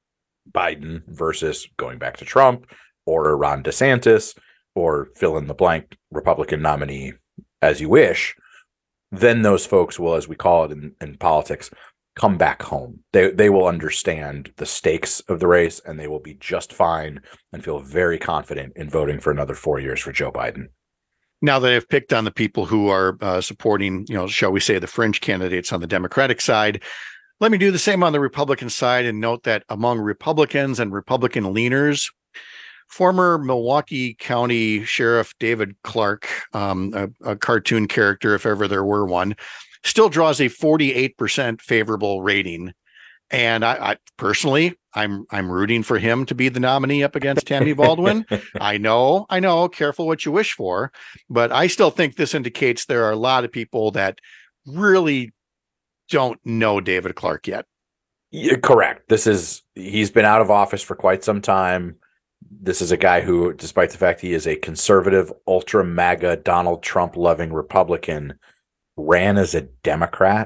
Biden versus going back to Trump or Ron DeSantis or fill in the blank Republican nominee as you wish, then those folks will, as we call it in, in politics, come back home. They they will understand the stakes of the race, and they will be just fine and feel very confident in voting for another four years for Joe Biden. Now that I've picked on the people who are uh, supporting, you know, shall we say, the fringe candidates on the Democratic side, let me do the same on the Republican side and note that among Republicans and Republican leaners, former Milwaukee County Sheriff David Clark, um, a, a cartoon character, if ever there were one, still draws a forty-eight percent favorable rating. And I, I personally, I'm I'm rooting for him to be the nominee up against Tammy Baldwin. I know, I know, careful what you wish for, but I still think this indicates there are a lot of people that really don't know David Clark yet. Yeah, correct. This is, he's been out of office for quite some time. This is a guy who, despite the fact he is a conservative, ultra MAGA, Donald Trump loving Republican, ran as a Democrat.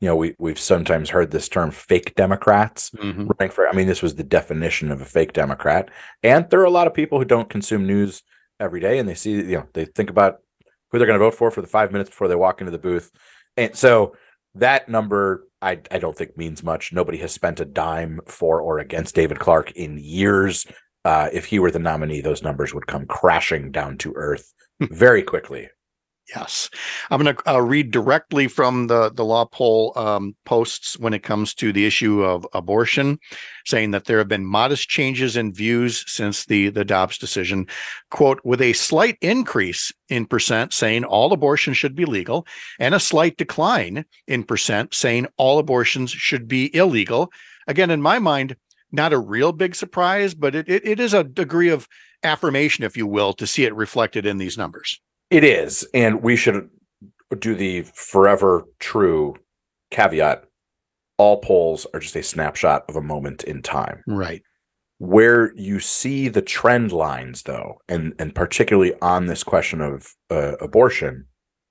you know, we, we've sometimes heard this term fake Democrats Mhm. running for, I mean, this was the definition of a fake Democrat. And there are a lot of people who don't consume news every day, and they see, you know, they think about who they're going to vote for for the five minutes before they walk into the booth. And so that number, I, I don't think means much. Nobody has spent a dime for or against David Clark in years. Uh, if he were the nominee, those numbers would come crashing down to earth very quickly. Yes. I'm going to uh, read directly from the, the law poll um, posts when it comes to the issue of abortion, saying that there have been modest changes in views since the, the Dobbs decision, quote, with a slight increase in percent saying all abortion should be legal and a slight decline in percent saying all abortions should be illegal. Again, in my mind, not a real big surprise, but it, it, it is a degree of affirmation, if you will, to see it reflected in these numbers. It is, and we should do the forever true caveat. All polls are just a snapshot of a moment in time. Right. Where you see the trend lines, though, and, and particularly on this question of uh, abortion,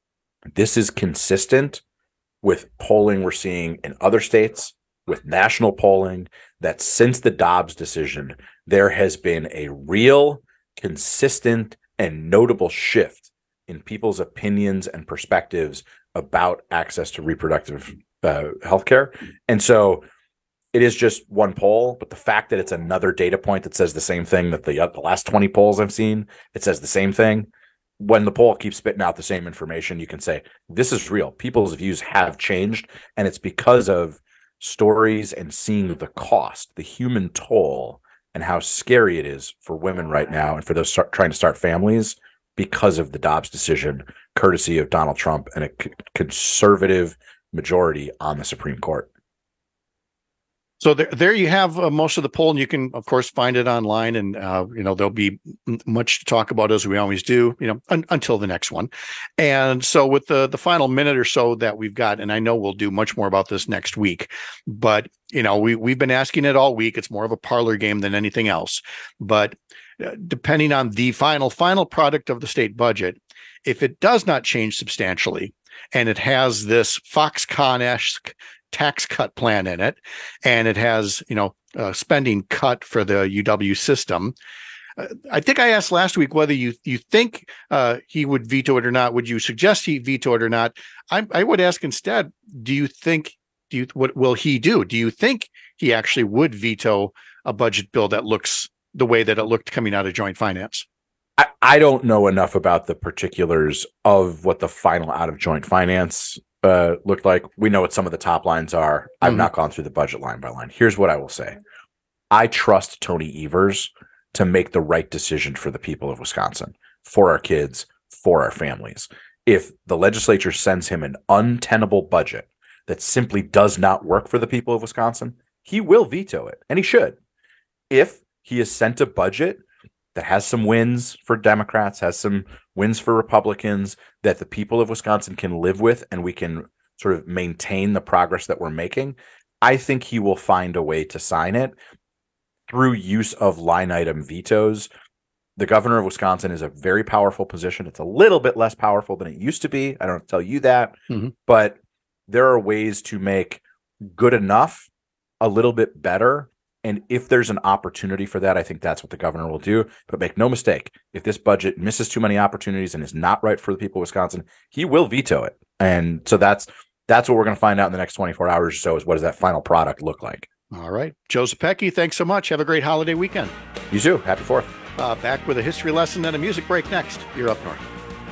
this is consistent with polling we're seeing in other states, with national polling, that since the Dobbs decision, there has been a real, consistent, and notable shift in people's opinions and perspectives about access to reproductive uh, health care. And so it is just one poll, but the fact that it's another data point that says the same thing that the, uh, the last twenty polls I've seen, it says the same thing. When the poll keeps spitting out the same information, you can say, this is real. People's views have changed, and it's because of stories and seeing the cost, the human toll, and how scary it is for women right now and for those start, trying to start families because of the Dobbs decision, courtesy of Donald Trump and a c- conservative majority on the Supreme Court. So there, there you have uh, most of the poll, and you can, of course, find it online. And uh, you know, there'll be m- much to talk about, as we always do. You know, un- until the next one. And so, with the the final minute or so that we've got, and I know we'll do much more about this next week, but you know, we we've been asking it all week. It's more of a parlor game than anything else. But uh, depending on the final final product of the state budget, if it does not change substantially, and it has this Foxconn-esque tax cut plan in it, and it has, you know, uh, spending cut for the U W system. Uh, I think I asked last week whether you you think uh, he would veto it or not. Would you suggest he veto it or not? I, I would ask instead, do you think, do you, what will he do? Do you think he actually would veto a budget bill that looks the way that it looked coming out of joint finance? I, I don't know enough about the particulars of what the final out of joint finance uh, looked like. We know what some of the top lines are. I've Mm-hmm. not gone through the budget line by line. Here's what I will say. I trust Tony Evers to make the right decision for the people of Wisconsin, for our kids, for our families. If the legislature sends him an untenable budget that simply does not work for the people of Wisconsin, he will veto it, and he should. If he is sent a budget that has some wins for Democrats, has some wins for Republicans, that the people of Wisconsin can live with, and we can sort of maintain the progress that we're making, I think he will find a way to sign it through use of line item vetoes. The governor of Wisconsin is a very powerful position. It's a little bit less powerful than it used to be. I don't tell you that, Mm-hmm. but there are ways to make good enough a little bit better. And if there's an opportunity for that, I think that's what the governor will do. But make no mistake, if this budget misses too many opportunities and is not right for the people of Wisconsin, he will veto it. And so that's that's what we're going to find out in the next twenty-four hours or so, is what does that final product look like. All right. Joe Zepecki, thanks so much. Have a great holiday weekend. You too. Happy Fourth. Uh, back with a history lesson and a music break next. You're Up North.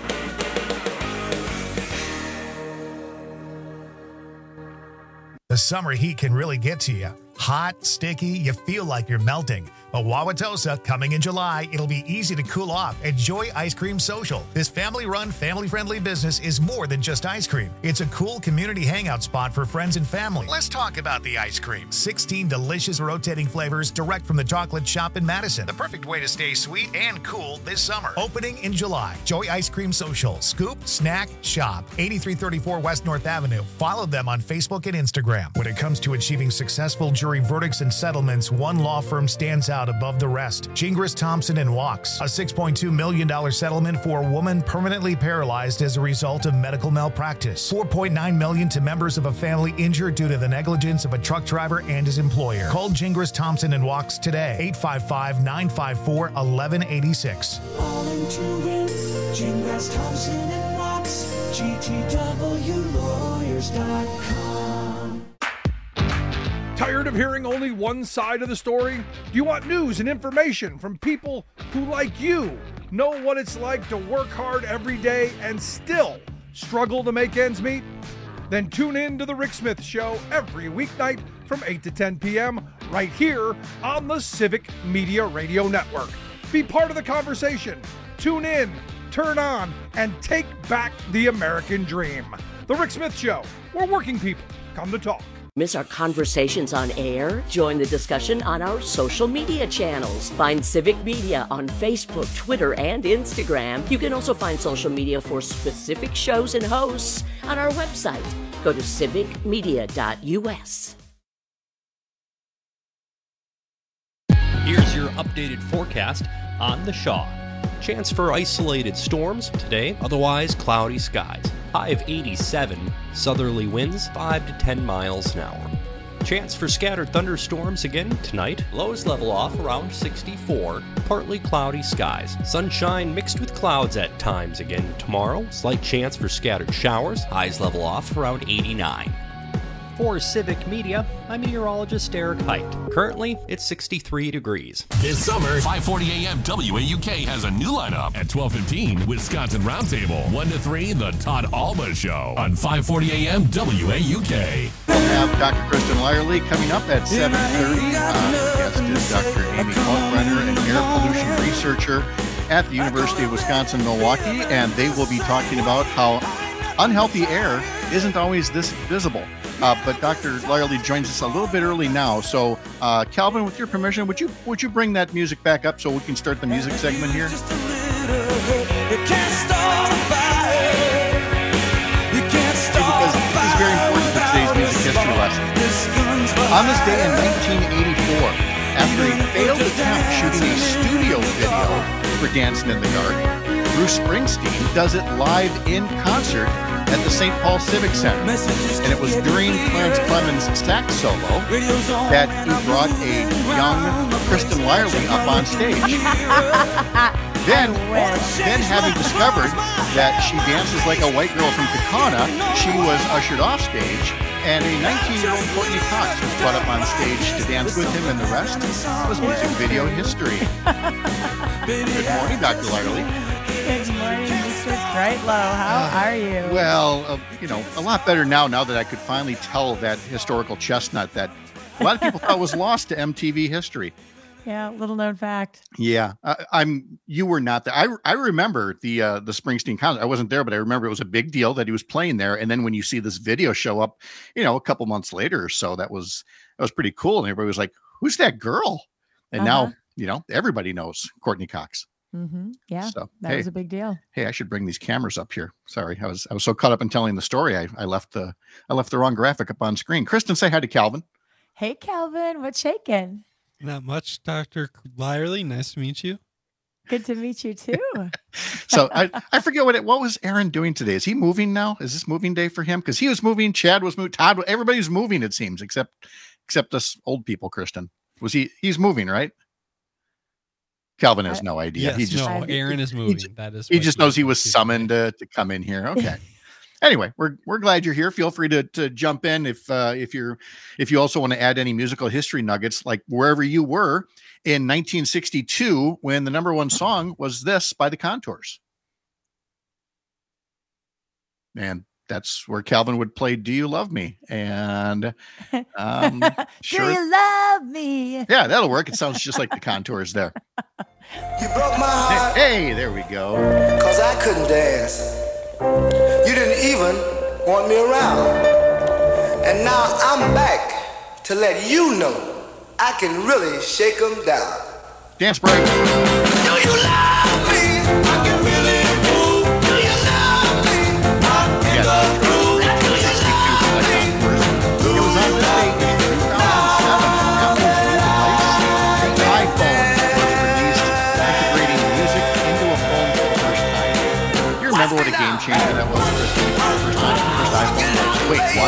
The summer heat can really get to you. Hot, sticky, you feel like you're melting. But Wauwatosa, coming in July, it'll be easy to cool off at Joy Ice Cream Social. This family-run, family-friendly business is more than just ice cream. It's a cool community hangout spot for friends and family. Let's talk about the ice cream. sixteen delicious rotating flavors direct from the chocolate shop in Madison. The perfect way to stay sweet and cool this summer. Opening in July. Joy Ice Cream Social. Scoop, snack, shop. eighty-three thirty-four West North Avenue. Follow them on Facebook and Instagram. When it comes to achieving successful jury jury verdicts and settlements, one law firm stands out above the rest. Gingras, Thompson and Wachs. A six point two million dollars settlement for a woman permanently paralyzed as a result of medical malpractice. four point nine million dollars to members of a family injured due to the negligence of a truck driver and his employer. Call Gingras, Thompson and Wachs today. eight five five, nine five four, one one eight six. All into it. Gingras, Thompson and Wachs. G T W lawyers dot com. Tired of hearing only one side of the story? Do you want news and information from people who, like you, know what it's like to work hard every day and still struggle to make ends meet? Then tune in to The Rick Smith Show every weeknight from eight to ten p.m. right here on the Civic Media Radio Network. Be part of the conversation. Tune in, turn on, and take back the American dream. The Rick Smith Show, where working people come to talk. Miss our conversations on air? Join the discussion on our social media channels. Find Civic Media on Facebook, Twitter, and Instagram. You can also find social media for specific shows and hosts on our website. Go to civic media dot u s. Here's your updated forecast on the Shaw. Chance for isolated storms today, otherwise cloudy skies. High of eighty-seven, southerly winds five to ten miles an hour. Chance for scattered thunderstorms again tonight. Lows level off around sixty-four, partly cloudy skies. Sunshine mixed with clouds at times again tomorrow. Slight chance for scattered showers. Highs level off around eighty-nine. For Civic Media, I'm meteorologist Eric Height. Currently, it's sixty-three degrees. This summer, five forty a.m. W A U K has a new lineup. At twelve fifteen, Wisconsin Roundtable. one to three, The Todd Alba Show. On five forty a.m. W A U K. We'll have Doctor Kristen Lyerly coming up at seven thirty. Uh, guest is Doctor Amy Kalkbrenner, an air pollution researcher at the University of Wisconsin-Milwaukee, and they will be talking about how unhealthy air isn't always this visible. Uh, but Doctor Lyerly joins us a little bit early now. So, uh, Calvin, with your permission, would you would you bring that music back up so we can start the music segment here? Because this is very important for today's music history lesson. On this day in nineteen eighty-four, after a failed attempt shooting a studio video for Dancing in the Dark, Bruce Springsteen does it live in concert at the Saint Paul Civic Center. And it was during Clarence Clemens' sax solo that he brought a young Kristen Lyerly up on stage. Then, then having discovered that she dances like a white girl from Kaukauna, she was ushered off stage, and a nineteen-year-old Courtney Cox was brought up on stage to dance with him, and the rest was music video history. Good morning, Doctor Lyerly. Good morning, Mister Kreitlow. How are you? Well, uh, you know, a lot better now, now that I could finally tell that historical chestnut that a lot of people thought was lost to M T V history. Yeah, little known fact. Yeah, I, I'm. You were not there. I I remember the uh, the Springsteen concert. I wasn't there, but I remember it was a big deal that he was playing there. And then when you see this video show up, you know, a couple months later or so, that was that was pretty cool. And everybody was like, "Who's that girl?" And uh-huh. now, you know, everybody knows Courtney Cox. Mm-hmm. Yeah, so, that hey, was a big deal. Hey, I should bring these cameras up here. Sorry, I was I was so caught up in telling the story, I, I left the I left the wrong graphic up on screen. Kristen, say hi to Calvin. Hey, Calvin, what's shaking? Not much, Doctor Lyerly. Nice to meet you. Good to meet you too. So I, I forget what it, what was Aaron doing today? Is he moving now? Is this moving day for him? Because he was moving, Chad was moving, Todd, everybody's moving. It seems, except except us old people. Kristen, was he? He's moving, right? Calvin has no idea. Yes, he just no, Aaron is moving. He, that is. He just knows he was summoned to, to come in here. Okay. Anyway, we're we're glad you're here. Feel free to to jump in if uh, if you're if you also want to add any musical history nuggets, like wherever you were in nineteen sixty-two when the number one song was this by the Contours. And that's where Calvin would play "Do You Love Me?" and um, sure. Do you love me? Yeah, that'll work. It sounds just like the Contours there. You broke my heart. Hey, there we go. Cause I couldn't dance. You didn't even want me around. And now I'm back to let you know I can really shake them down. Dance break. Do you love me? I can really move. Do you love me? I can go through. It was on this day in two thousand seven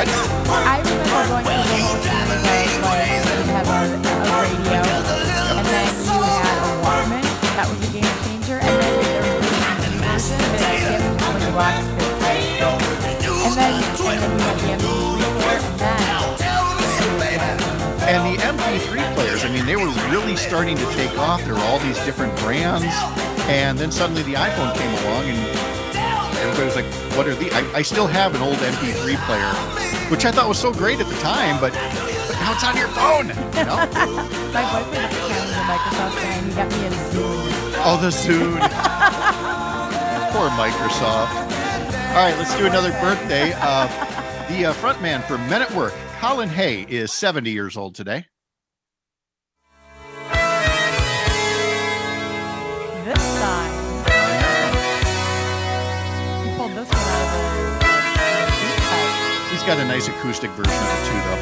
What? I remember going through the whole series of like you have a, a radio, and then you had a Walkman. That was a game changer, and then there was a T V version that I can't remember when you watched it. And then, and then you had the M P three player, and then. And the M P three players, I mean, they were really starting to take off. There were all these different brands, and then suddenly the iPhone came along, and everybody was like, "What are the?" I, I still have an old M P three player, which I thought was so great at the time, but, but now it's on your phone. You know? My boyfriend at the time was a Microsoft fan. He got me a Zune. Oh, the Zune. Poor Microsoft. All right, let's do another birthday. Uh, the uh, front man for Men at Work, Colin Hay, is seventy years old today. This time. You pulled this one out of the He's got a nice acoustic version of it, too,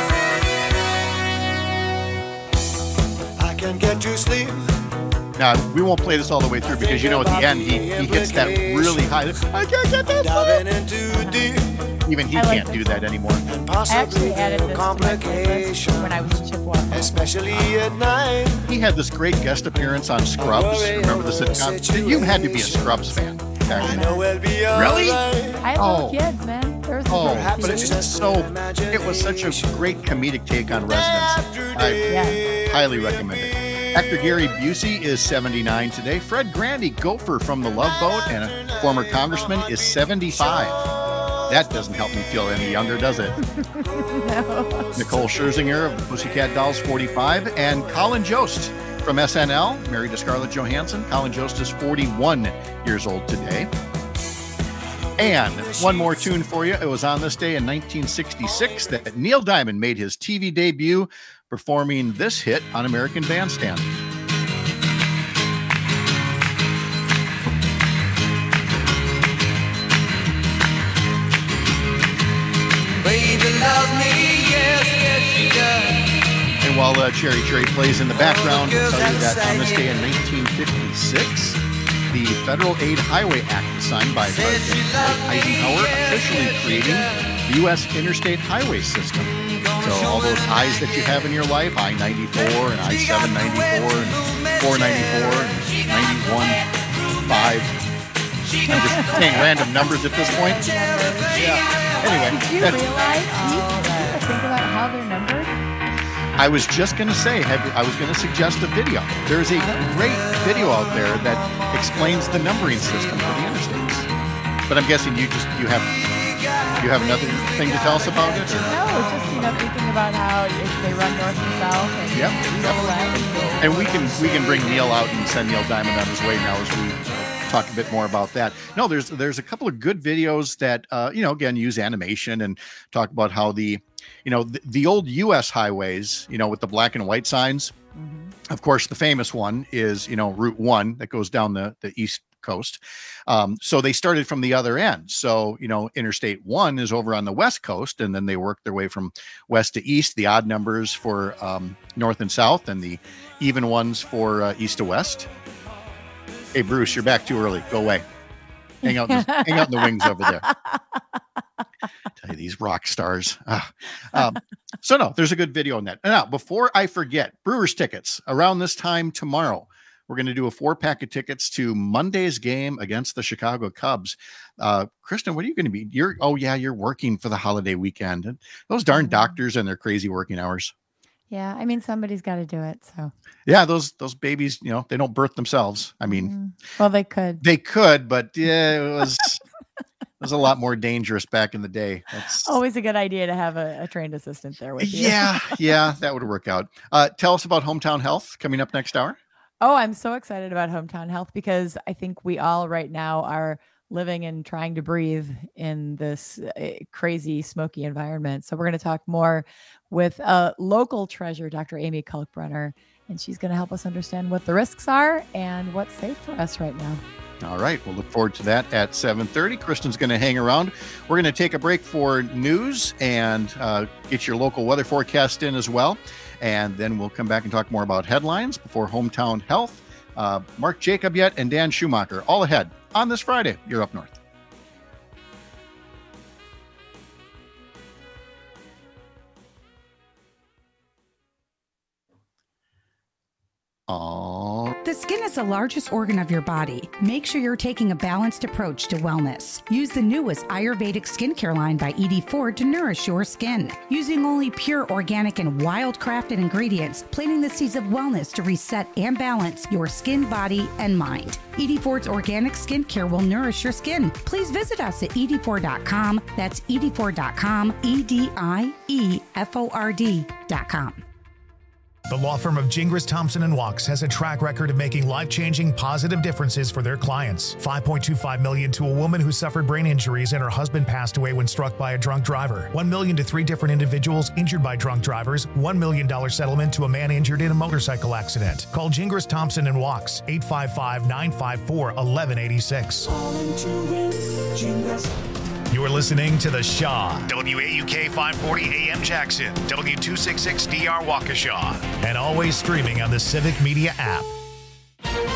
though. I can get you sleep. Now, we won't play this all the way through because, you know, at the end, he, he hits that really high. I can't get that. Even he like can't this do that anymore. I actually added this to my playlist when I was in Chippewa. Especially at night. He had this great guest appearance on Scrubs. Remember the sitcom? You had to be a Scrubs fan. Really? I have Oh. little kids, man. There's Oh, but it's just so, it was such a great comedic take on Residency. I highly recommend it. Actor Gary Busey is seventy-nine today. Fred Grandy, gopher from The Love Boat and a former congressman, is seventy-five. That doesn't help me feel any younger, does it? No. Nicole Scherzinger of the Pussycat Dolls, forty-five. And Colin Jost from S N L, married to Scarlett Johansson. Colin Jost is forty-one years old today. And one more tune for you. It was on this day in nineteen sixty-six that Neil Diamond made his T V debut, performing this hit on American Bandstand. Baby, love me, yes, yes, she does. And while uh, Cherry Cherry plays in the background, I'll tell you that on this day in nineteen fifty-six, the Federal Aid Highway Act, signed by President Dwight Eisenhower, officially creating the U S interstate highway system. So all those I's that you have in your life, I ninety-four and I seven ninety-four and four ninety-four and ninety-one, five. I'm just saying random numbers at this point. Yeah. Anyway. Did you that's- realize, do you think about how they're numbered? I was just going to say, have, I was going to suggest a video. There's a great video out there that explains the numbering system for the interstates. But I'm guessing you just, you have, you have another thing to tell us about it? Or? No, just, you know, thinking about how if they run north and south and Yep. east and west. And we can, we can bring Neil out and send Neil Diamond on his way now as we talk a bit more about that. No, there's, there's a couple of good videos that, uh, you know, again, use animation and talk about how the, you know, the, the old U S highways, you know, with the black and white signs. Mm-hmm. Of course, the famous one is, you know, Route One that goes down the, the East Coast. Um, so they started from the other end. So, you know, Interstate One is over on the West Coast, and then they worked their way from west to east, the odd numbers for um, north and south, and the even ones for uh, east to west. Hey, Bruce, you're back too early. Go away. Hang out, in the, hang out in the wings over there. Tell you, these rock stars. Ah. Um, so no, there's a good video on that. Now, before I forget, Brewers tickets around this time tomorrow. We're going to do a four pack of tickets to Monday's game against the Chicago Cubs. Uh, Kristen, what are you going to be? You're oh yeah, you're working for the holiday weekend. And those darn doctors and their crazy working hours. Yeah, I mean, somebody's got to do it. So, Yeah, those those babies, you know, they don't birth themselves. I mean, well, they could. they could, but yeah, it was it was a lot more dangerous back in the day. That's Always a good idea to have a, a trained assistant there with you. yeah, yeah, that would work out. Uh, tell us about Hometown Health coming up next hour. Oh, I'm so excited about Hometown Health because I think we all right now are living and trying to breathe in this uh, crazy smoky environment. So we're going to talk more with a local treasure, Doctor Amy Kalkbrenner, and she's going to help us understand what the risks are and what's safe for us right now. All right, we'll look forward to that at seven thirty. Kristen's going to hang around. We're going to take a break for news and uh, get your local weather forecast in as well. And then we'll come back and talk more about headlines before Hometown Health. Uh, Mark Jacob yet and Dan Schumacher all ahead on this Friday. You're Up North. Aww. The skin is the largest organ of your body. Make sure you're taking a balanced approach to wellness. Use the newest Ayurvedic skincare line by E D Ford to nourish your skin. Using only pure, organic, and wild-crafted ingredients, planting the seeds of wellness to reset and balance your skin, body, and mind. E D Ford's organic skincare will nourish your skin. Please visit us at E D four dot com. That's E D four dot com, E D I E F O R D dot com. The law firm of Gingras, Thompson and Wachs has a track record of making life-changing positive differences for their clients. five point two five million dollars to a woman who suffered brain injuries and her husband passed away when struck by a drunk driver. one million dollars to three different individuals injured by drunk drivers. one million dollars settlement to a man injured in a motorcycle accident. Call Gingras, Thompson and Wachs, eight five five, nine five four, one one eight six. You're listening to The Shaw, W A U K five forty A M Jackson, W two sixty-six D R Waukesha, and always streaming on the Civic Media app.